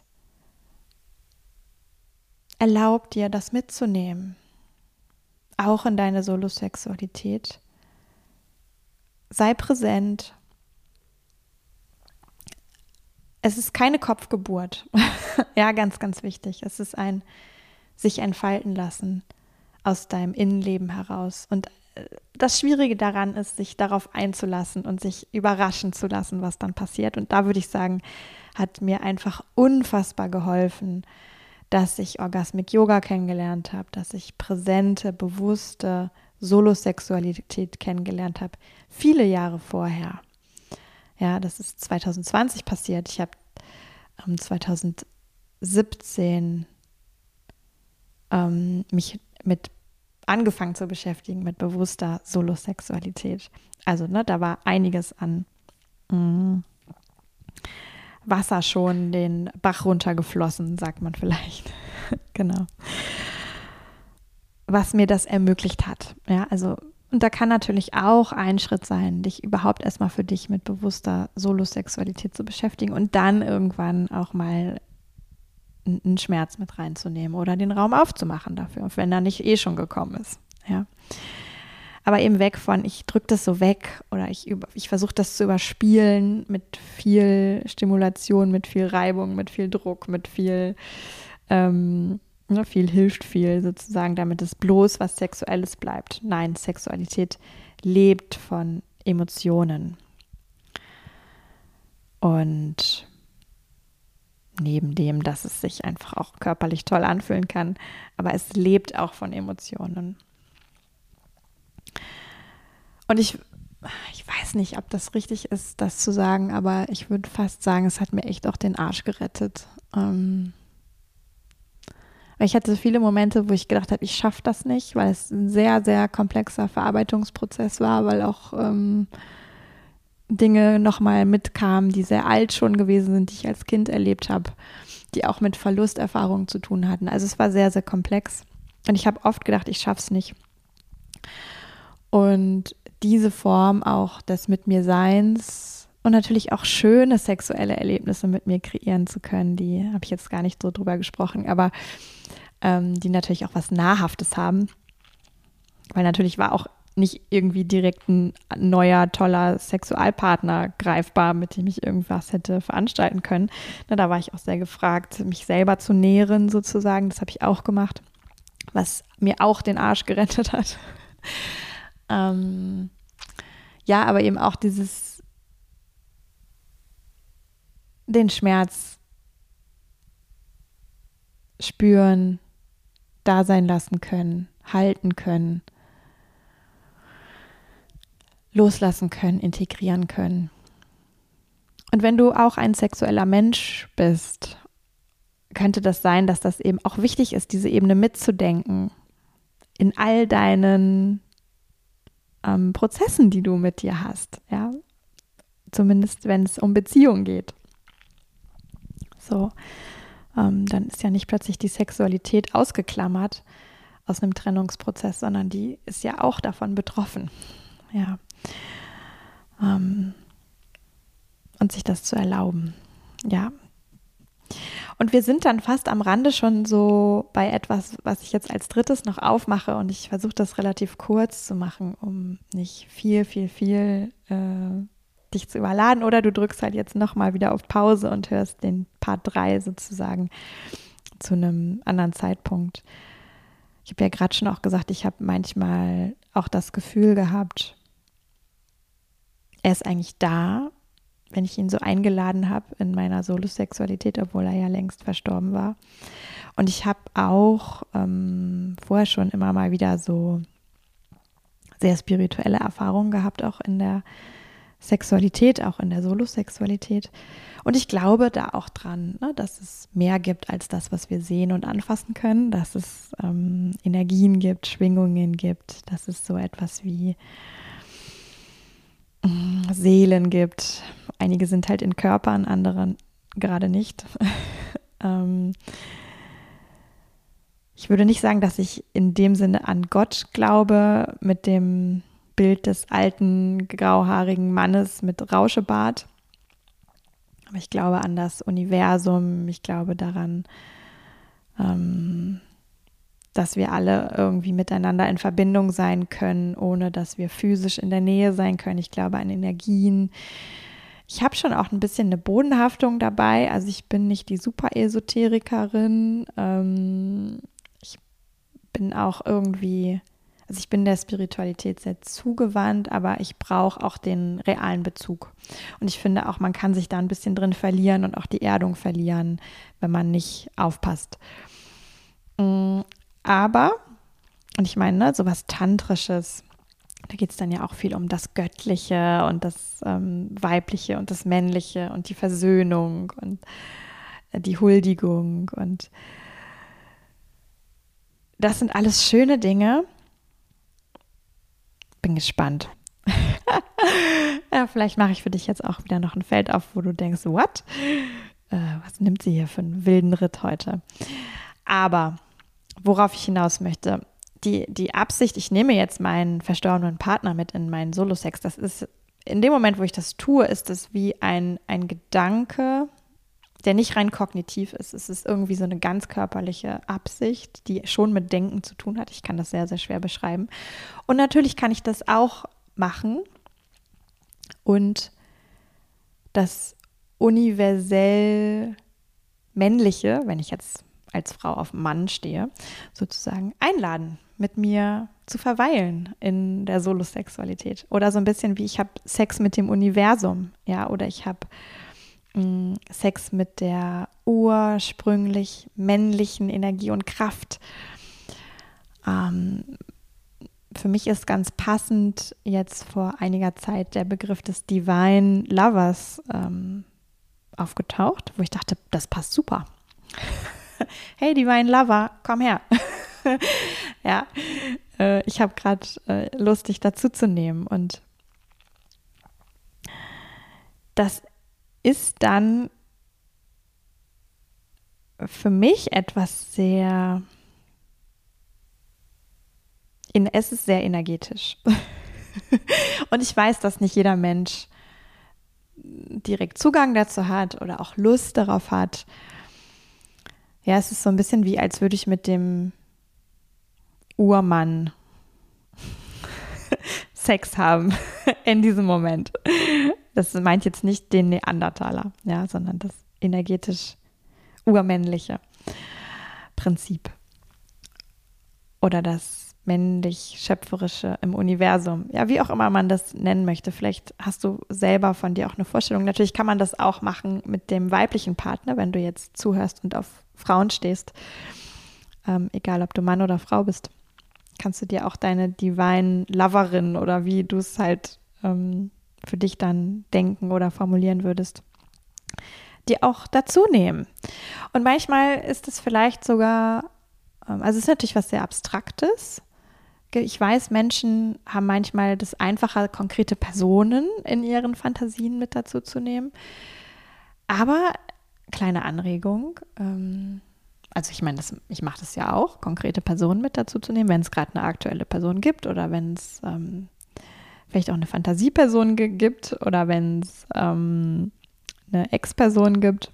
erlaub dir, das mitzunehmen. Auch in deine Solosexualität. Sei präsent. Es ist keine Kopfgeburt. Ja, ganz, ganz wichtig. Es ist ein sich entfalten lassen aus deinem Innenleben heraus. Und das Schwierige daran ist, sich darauf einzulassen und sich überraschen zu lassen, was dann passiert. Und da würde ich sagen, hat mir einfach unfassbar geholfen, dass ich Orgasmic Yoga kennengelernt habe, dass ich präsente, bewusste Solosexualität kennengelernt habe, viele Jahre vorher. Ja, das ist zwanzig zwanzig passiert. Ich habe ähm, zwanzig siebzehn ähm, mich mit angefangen zu beschäftigen mit bewusster Solosexualität. Also, ne, da war einiges an mh, Wasser schon den Bach runtergeflossen, sagt man vielleicht. Genau. Was mir das ermöglicht hat. Ja, also, und da kann natürlich auch ein Schritt sein, dich überhaupt erstmal für dich mit bewusster Solosexualität zu beschäftigen und dann irgendwann auch mal einen Schmerz mit reinzunehmen oder den Raum aufzumachen dafür, wenn er nicht eh schon gekommen ist. Ja. Aber eben weg von, ich drücke das so weg oder ich, ich versuche das zu überspielen mit viel Stimulation, mit viel Reibung, mit viel Druck, mit viel, ähm, ne, viel hilft viel sozusagen, damit es bloß was Sexuelles bleibt. Nein, Sexualität lebt von Emotionen. Und neben dem, dass es sich einfach auch körperlich toll anfühlen kann, aber es lebt auch von Emotionen. Und ich ich weiß nicht, ob das richtig ist, das zu sagen, aber ich würde fast sagen, es hat mir echt auch den Arsch gerettet. Ähm, ich hatte viele Momente, wo ich gedacht habe, ich schaffe das nicht, weil es ein sehr, sehr komplexer Verarbeitungsprozess war, weil auch ähm, Dinge nochmal mitkamen, die sehr alt schon gewesen sind, die ich als Kind erlebt habe, die auch mit Verlusterfahrungen zu tun hatten. Also es war sehr, sehr komplex. Und ich habe oft gedacht, ich schaffe es nicht. Und diese Form auch des Mit mir Seins und natürlich auch schöne sexuelle Erlebnisse mit mir kreieren zu können, die habe ich jetzt gar nicht so drüber gesprochen, aber ähm, die natürlich auch was Nahrhaftes haben. Weil natürlich war auch nicht irgendwie direkt ein neuer, toller Sexualpartner greifbar, mit dem ich irgendwas hätte veranstalten können. Na, da war ich auch sehr gefragt, mich selber zu nähren sozusagen. Das habe ich auch gemacht, was mir auch den Arsch gerettet hat. ähm, ja, aber eben auch dieses, den Schmerz spüren, da sein lassen können, halten können, loslassen können, integrieren können. Und wenn du auch ein sexueller Mensch bist, könnte das sein, dass das eben auch wichtig ist, diese Ebene mitzudenken in all deinen ähm, Prozessen, die du mit dir hast, ja, zumindest wenn es um Beziehungen geht. So, ähm, dann ist ja nicht plötzlich die Sexualität ausgeklammert aus einem Trennungsprozess, sondern die ist ja auch davon betroffen, ja. Ähm, und sich das zu erlauben, ja. Und wir sind dann fast am Rande schon so bei etwas, was ich jetzt als drittes noch aufmache und ich versuche das relativ kurz zu machen, um nicht viel, viel, viel äh, dich zu überladen, oder du drückst halt jetzt nochmal wieder auf Pause und hörst den Part drei sozusagen zu einem anderen Zeitpunkt. Ich habe ja gerade schon auch gesagt, ich habe manchmal auch das Gefühl gehabt, er ist eigentlich da, wenn ich ihn so eingeladen habe in meiner Solosexualität, obwohl er ja längst verstorben war. Und ich habe auch ähm, vorher schon immer mal wieder so sehr spirituelle Erfahrungen gehabt, auch in der Sexualität, auch in der Solosexualität. Und ich glaube da auch dran, ne, dass es mehr gibt als das, was wir sehen und anfassen können, dass es ähm, Energien gibt, Schwingungen gibt, dass es so etwas wie äh, Seelen gibt. Einige sind halt in Körpern, andere gerade nicht. ähm, ich würde nicht sagen, dass ich in dem Sinne an Gott glaube, mit dem Bild des alten, grauhaarigen Mannes mit Rauschebart. Aber ich glaube an das Universum, ich glaube daran, ähm, dass wir alle irgendwie miteinander in Verbindung sein können, ohne dass wir physisch in der Nähe sein können. Ich glaube an Energien. Ich habe schon auch ein bisschen eine Bodenhaftung dabei. Also ich bin nicht die Super-Esoterikerin. Ähm, ich bin auch irgendwie, also ich bin der Spiritualität sehr zugewandt, aber ich brauche auch den realen Bezug. Und ich finde auch, man kann sich da ein bisschen drin verlieren und auch die Erdung verlieren, wenn man nicht aufpasst. Aber, und ich meine, ne, sowas Tantrisches, da geht es dann ja auch viel um das Göttliche und das ähm, Weibliche und das Männliche und die Versöhnung und äh, die Huldigung. Und das sind alles schöne Dinge. Bin gespannt. Ja, vielleicht mache ich für dich jetzt auch wieder noch ein Feld auf, wo du denkst, what? Äh, was nimmt sie hier für einen wilden Ritt heute? Aber worauf ich hinaus möchte, die, die Absicht, ich nehme jetzt meinen verstorbenen Partner mit in meinen Solo-Sex, das ist, in dem Moment, wo ich das tue, ist es wie ein, ein Gedanke, der nicht rein kognitiv ist. Es ist irgendwie so eine ganz körperliche Absicht, die schon mit Denken zu tun hat. Ich kann das sehr, sehr schwer beschreiben. Und natürlich kann ich das auch machen und das universell Männliche, wenn ich jetzt als Frau auf Mann stehe, sozusagen einladen, mit mir zu verweilen in der Solosexualität. Oder so ein bisschen wie ich habe Sex mit dem Universum, ja, oder ich habe mh, Sex mit der ursprünglich männlichen Energie und Kraft. Ähm, für mich ist ganz passend jetzt vor einiger Zeit der Begriff des Divine Lovers ähm, aufgetaucht, wo ich dachte, das passt super. Hey, Divine Lover, komm her. Ja, äh, ich habe gerade äh, Lust, dich dazu zu nehmen. Und das ist dann für mich etwas sehr, in, es ist sehr energetisch. Und ich weiß, dass nicht jeder Mensch direkt Zugang dazu hat oder auch Lust darauf hat. Ja, es ist so ein bisschen wie, als würde ich mit dem Urmann Sex haben in diesem Moment. Das meint jetzt nicht den Neandertaler, ja, sondern das energetisch urmännliche Prinzip oder das männlich-schöpferische im Universum. Ja, wie auch immer man das nennen möchte. Vielleicht hast du selber von dir auch eine Vorstellung. Natürlich kann man das auch machen mit dem weiblichen Partner, wenn du jetzt zuhörst und auf Frauen stehst. Ähm, egal, ob du Mann oder Frau bist, kannst du dir auch deine Divine Loverin oder wie du es halt ähm, für dich dann denken oder formulieren würdest, die auch dazu nehmen. Und manchmal ist es vielleicht sogar, ähm, also es ist natürlich was sehr Abstraktes. Ich weiß, Menschen haben manchmal das einfacher, konkrete Personen in ihren Fantasien mit dazu zu nehmen. Aber kleine Anregung, ähm, also ich meine, das, ich mache das ja auch, konkrete Personen mit dazu zu nehmen, wenn es gerade eine aktuelle Person gibt oder wenn es ähm, vielleicht auch eine Fantasieperson g- gibt oder wenn es ähm, eine Ex-Person gibt,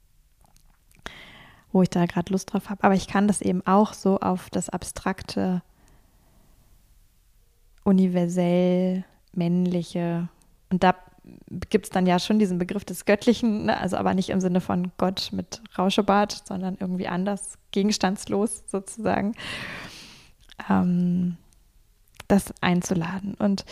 wo ich da gerade Lust drauf habe. Aber ich kann das eben auch so auf das abstrakte, universell männliche, und da gibt es dann ja schon diesen Begriff des Göttlichen, ne? Also aber nicht im Sinne von Gott mit Rauschebart, sondern irgendwie anders, gegenstandslos sozusagen, ähm, das einzuladen. Und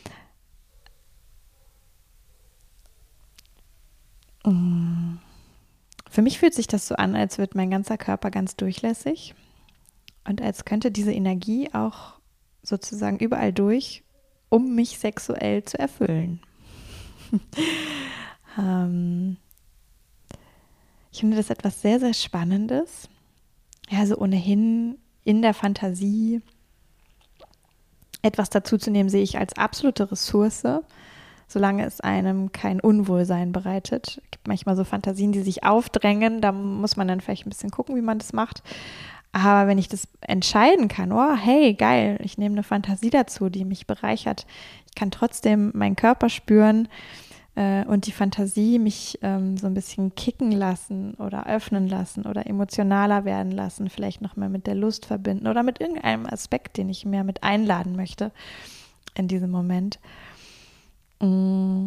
mh, für mich fühlt sich das so an, als wird mein ganzer Körper ganz durchlässig und als könnte diese Energie auch sozusagen überall durch, um mich sexuell zu erfüllen. ähm, ich finde das etwas sehr, sehr Spannendes. Ja, also ohnehin in der Fantasie etwas dazuzunehmen, sehe ich als absolute Ressource, solange es einem kein Unwohlsein bereitet. Es gibt manchmal so Fantasien, die sich aufdrängen, da muss man dann vielleicht ein bisschen gucken, wie man das macht. Aber wenn ich das entscheiden kann, oh, hey, geil, ich nehme eine Fantasie dazu, die mich bereichert. Ich kann trotzdem meinen Körper spüren äh, und die Fantasie mich ähm, so ein bisschen kicken lassen oder öffnen lassen oder emotionaler werden lassen, vielleicht nochmal mit der Lust verbinden oder mit irgendeinem Aspekt, den ich mehr mit einladen möchte in diesem Moment. Mm.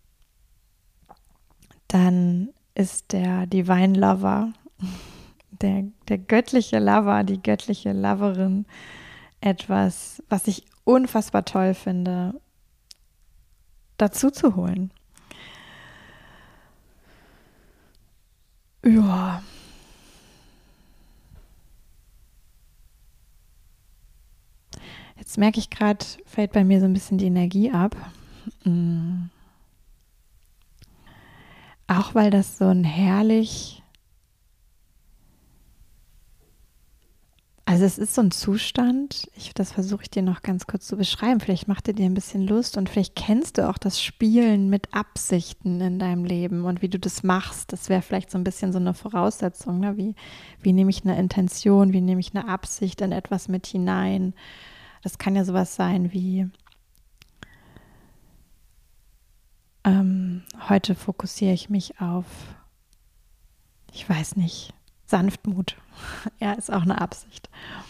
Dann ist der Divine Lover, der, der göttliche Lover, die göttliche Loverin etwas, was ich unfassbar toll finde, dazu zu holen. Ja. Jetzt merke ich gerade, fällt bei mir so ein bisschen die Energie ab. Mm. Auch weil das so ein herrlich, also es ist so ein Zustand, ich, das versuche ich dir noch ganz kurz zu beschreiben, vielleicht macht er dir ein bisschen Lust und vielleicht kennst du auch das Spielen mit Absichten in deinem Leben und wie du das machst, das wäre vielleicht so ein bisschen so eine Voraussetzung, ne? wie, wie nehme ich eine Intention, wie nehme ich eine Absicht in etwas mit hinein, das kann ja sowas sein wie ähm, heute fokussiere ich mich auf, ich weiß nicht, Sanftmut. Ja, ist auch eine Absicht.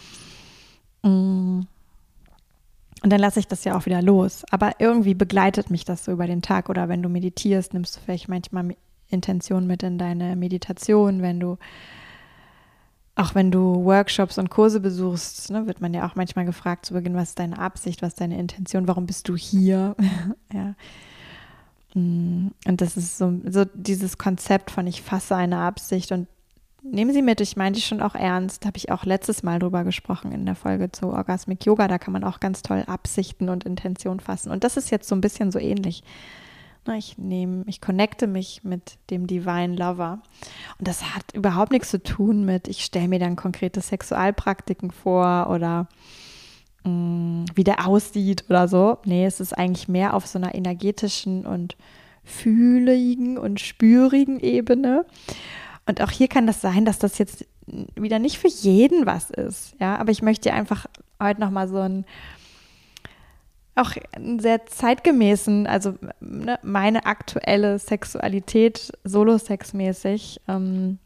Und dann lasse ich das ja auch wieder los. Aber irgendwie begleitet mich das so über den Tag. Oder wenn du meditierst, nimmst du vielleicht manchmal Intention mit in deine Meditation. Wenn du, auch wenn du Workshops und Kurse besuchst, ne, wird man ja auch manchmal gefragt zu Beginn, was ist deine Absicht, was ist deine Intention, warum bist du hier? Ja. Und das ist so, so dieses Konzept von ich fasse eine Absicht und nehmen Sie mit, ich meine die schon auch ernst, habe ich auch letztes Mal drüber gesprochen in der Folge zu Orgasmic Yoga, da kann man auch ganz toll Absichten und Intention fassen und das ist jetzt so ein bisschen so ähnlich. Ich nehme, ich connecte mich mit dem Divine Lover und das hat überhaupt nichts zu tun mit, ich stelle mir dann konkrete Sexualpraktiken vor oder mh, wie der aussieht oder so. Nee, es ist eigentlich mehr auf so einer energetischen und fühligen und spürigen Ebene. Und auch hier kann das sein, dass das jetzt wieder nicht für jeden was ist, ja, aber ich möchte dir einfach heute nochmal so ein auch einen sehr zeitgemäßen, also ne, meine aktuelle Sexualität, Solo-Sex-mäßig, ähm,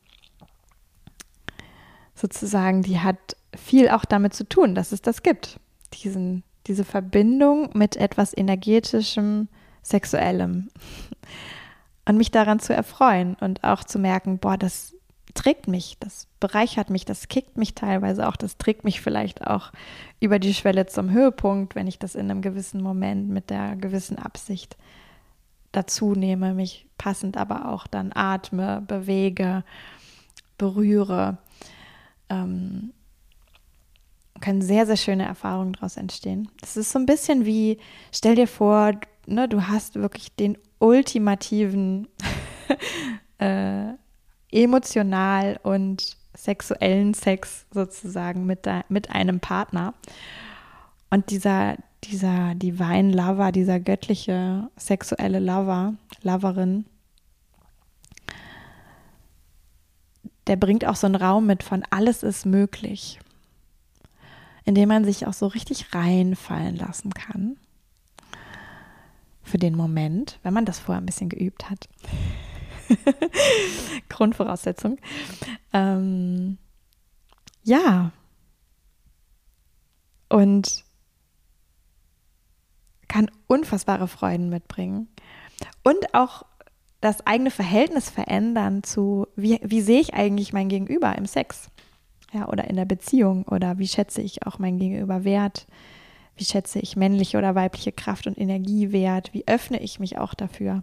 sozusagen, die hat viel auch damit zu tun, dass es das gibt. Diesen, diese Verbindung mit etwas energetischem, sexuellem. Und mich daran zu erfreuen und auch zu merken, boah, das trägt mich, das bereichert mich, das kickt mich teilweise auch, das trägt mich vielleicht auch über die Schwelle zum Höhepunkt, wenn ich das in einem gewissen Moment mit der gewissen Absicht dazu nehme, mich passend aber auch dann atme, bewege, berühre. Ähm, können sehr, sehr schöne Erfahrungen daraus entstehen. Das ist so ein bisschen wie, stell dir vor, ne, du hast wirklich den ultimativen äh, emotional und sexuellen Sex sozusagen mit, de, mit einem Partner. Und dieser, dieser Divine Lover, dieser göttliche sexuelle Lover, Loverin, der bringt auch so einen Raum mit von alles ist möglich, in dem man sich auch so richtig reinfallen lassen kann. Für den Moment, wenn man das vorher ein bisschen geübt hat. Grundvoraussetzung. Ähm, ja. Und kann unfassbare Freuden mitbringen. Und auch das eigene Verhältnis verändern zu, wie, wie sehe ich eigentlich mein Gegenüber im Sex? Ja, oder in der Beziehung, oder wie schätze ich auch mein Gegenüber wert? Wie schätze ich männliche oder weibliche Kraft und Energie wert? Wie öffne ich mich auch dafür?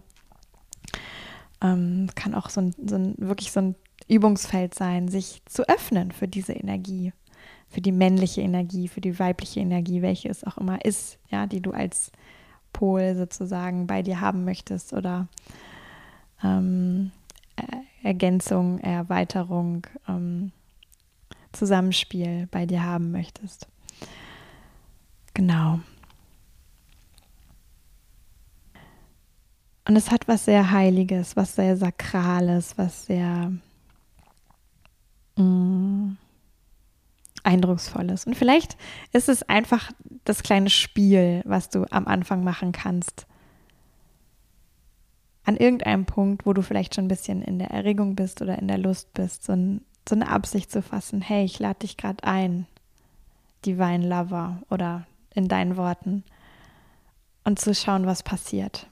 Ähm, kann auch so ein, so ein, wirklich so ein Übungsfeld sein, sich zu öffnen für diese Energie, für die männliche Energie, für die weibliche Energie, welche es auch immer ist, ja, die du als Pol sozusagen bei dir haben möchtest oder ähm, Ergänzung, Erweiterung, ähm, Zusammenspiel bei dir haben möchtest. Genau. Und es hat was sehr Heiliges, was sehr Sakrales, was sehr mh, Eindrucksvolles. Und vielleicht ist es einfach das kleine Spiel, was du am Anfang machen kannst. An irgendeinem Punkt, wo du vielleicht schon ein bisschen in der Erregung bist oder in der Lust bist, so, ein, so eine Absicht zu fassen, hey, ich lade dich gerade ein, Divine Lover, oder in deinen Worten, und zu schauen, was passiert.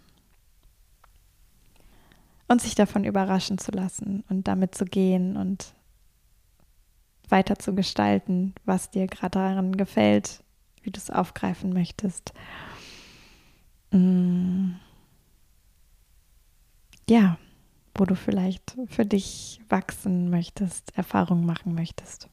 Und sich davon überraschen zu lassen und damit zu gehen und weiter zu gestalten, was dir gerade daran gefällt, wie du es aufgreifen möchtest. Mm. Ja, wo du vielleicht für dich wachsen möchtest, Erfahrungen machen möchtest.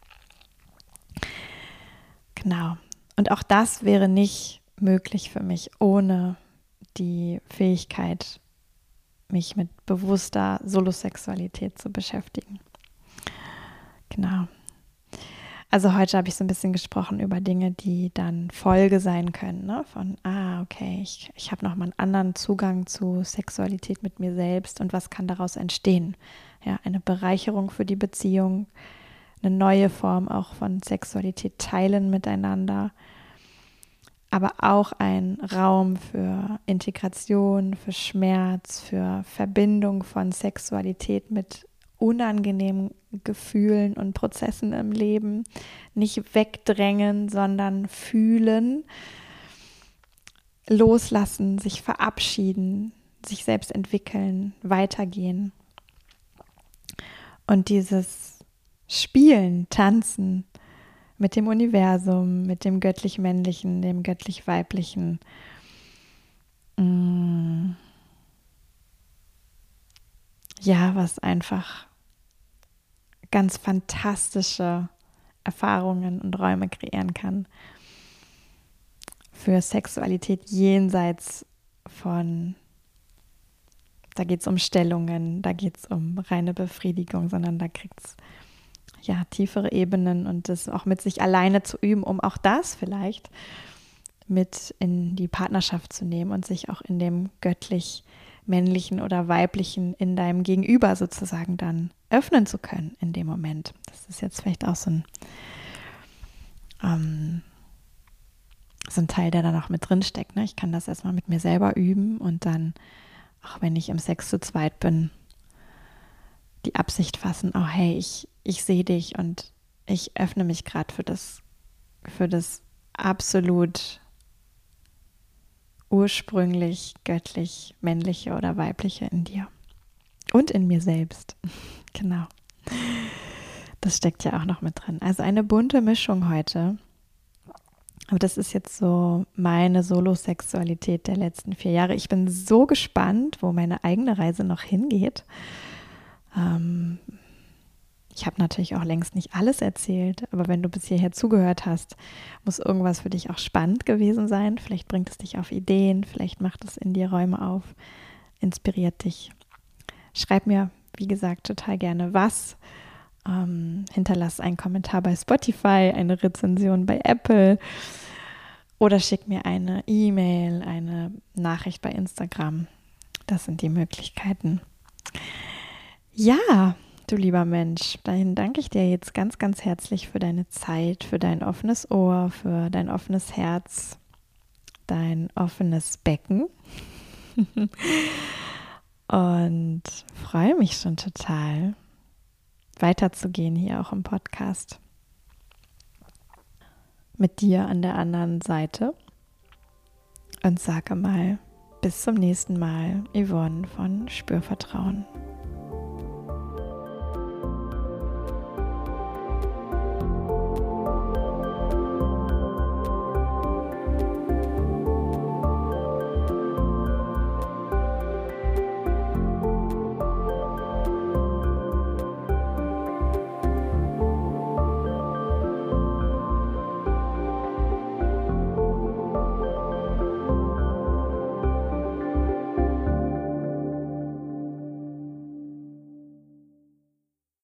Genau. Und auch das wäre nicht möglich für mich ohne die Fähigkeit, mich mit bewusster Solosexualität zu beschäftigen. Genau. Also heute habe ich so ein bisschen gesprochen über Dinge, die dann Folge sein können, ne? Von, ah, okay, ich, ich habe nochmal einen anderen Zugang zu Sexualität mit mir selbst und was kann daraus entstehen? Ja, eine Bereicherung für die Beziehung, eine neue Form auch von Sexualität teilen miteinander, aber auch ein Raum für Integration, für Schmerz, für Verbindung von Sexualität mit unangenehmen Gefühlen und Prozessen im Leben. Nicht wegdrängen, sondern fühlen, loslassen, sich verabschieden, sich selbst entwickeln, weitergehen. Und dieses Spielen, Tanzen mit dem Universum, mit dem göttlich-männlichen, dem göttlich-weiblichen, mm, ja, was einfach ganz fantastische Erfahrungen und Räume kreieren kann für Sexualität jenseits von, da geht es um Stellungen, da geht es um reine Befriedigung, sondern da kriegt es ja tiefere Ebenen und das auch mit sich alleine zu üben, um auch das vielleicht mit in die Partnerschaft zu nehmen und sich auch in dem göttlich männlichen oder weiblichen in deinem Gegenüber sozusagen dann öffnen zu können in dem Moment. Das ist jetzt vielleicht auch so ein, ähm, so ein Teil, der da noch mit drin steckt. Ne? Ich kann das erstmal mit mir selber üben und dann, auch wenn ich im Sex zu zweit bin, die Absicht fassen, oh hey, ich, ich sehe dich und ich öffne mich gerade für das, für das absolut ursprünglich göttlich männliche oder weibliche in dir und in mir selbst. Genau. Das steckt ja auch noch mit drin. Also eine bunte Mischung heute. Aber das ist jetzt so meine Solosexualität der letzten vier Jahre. Ich bin so gespannt, wo meine eigene Reise noch hingeht. Ähm, ich habe natürlich auch längst nicht alles erzählt, aber wenn du bis hierher zugehört hast, muss irgendwas für dich auch spannend gewesen sein. Vielleicht bringt es dich auf Ideen, vielleicht macht es in dir Räume auf, inspiriert dich. Schreib mir, wie gesagt, total gerne was. Ähm, hinterlass einen Kommentar bei Spotify, eine Rezension bei Apple oder schick mir eine E-Mail, eine Nachricht bei Instagram. Das sind die Möglichkeiten. Ja, du lieber Mensch, dahin danke ich dir jetzt ganz, ganz herzlich für deine Zeit, für dein offenes Ohr, für dein offenes Herz, dein offenes Becken und freue mich schon total, weiterzugehen hier auch im Podcast mit dir an der anderen Seite und sage mal, bis zum nächsten Mal, Yvonne von Spürvertrauen.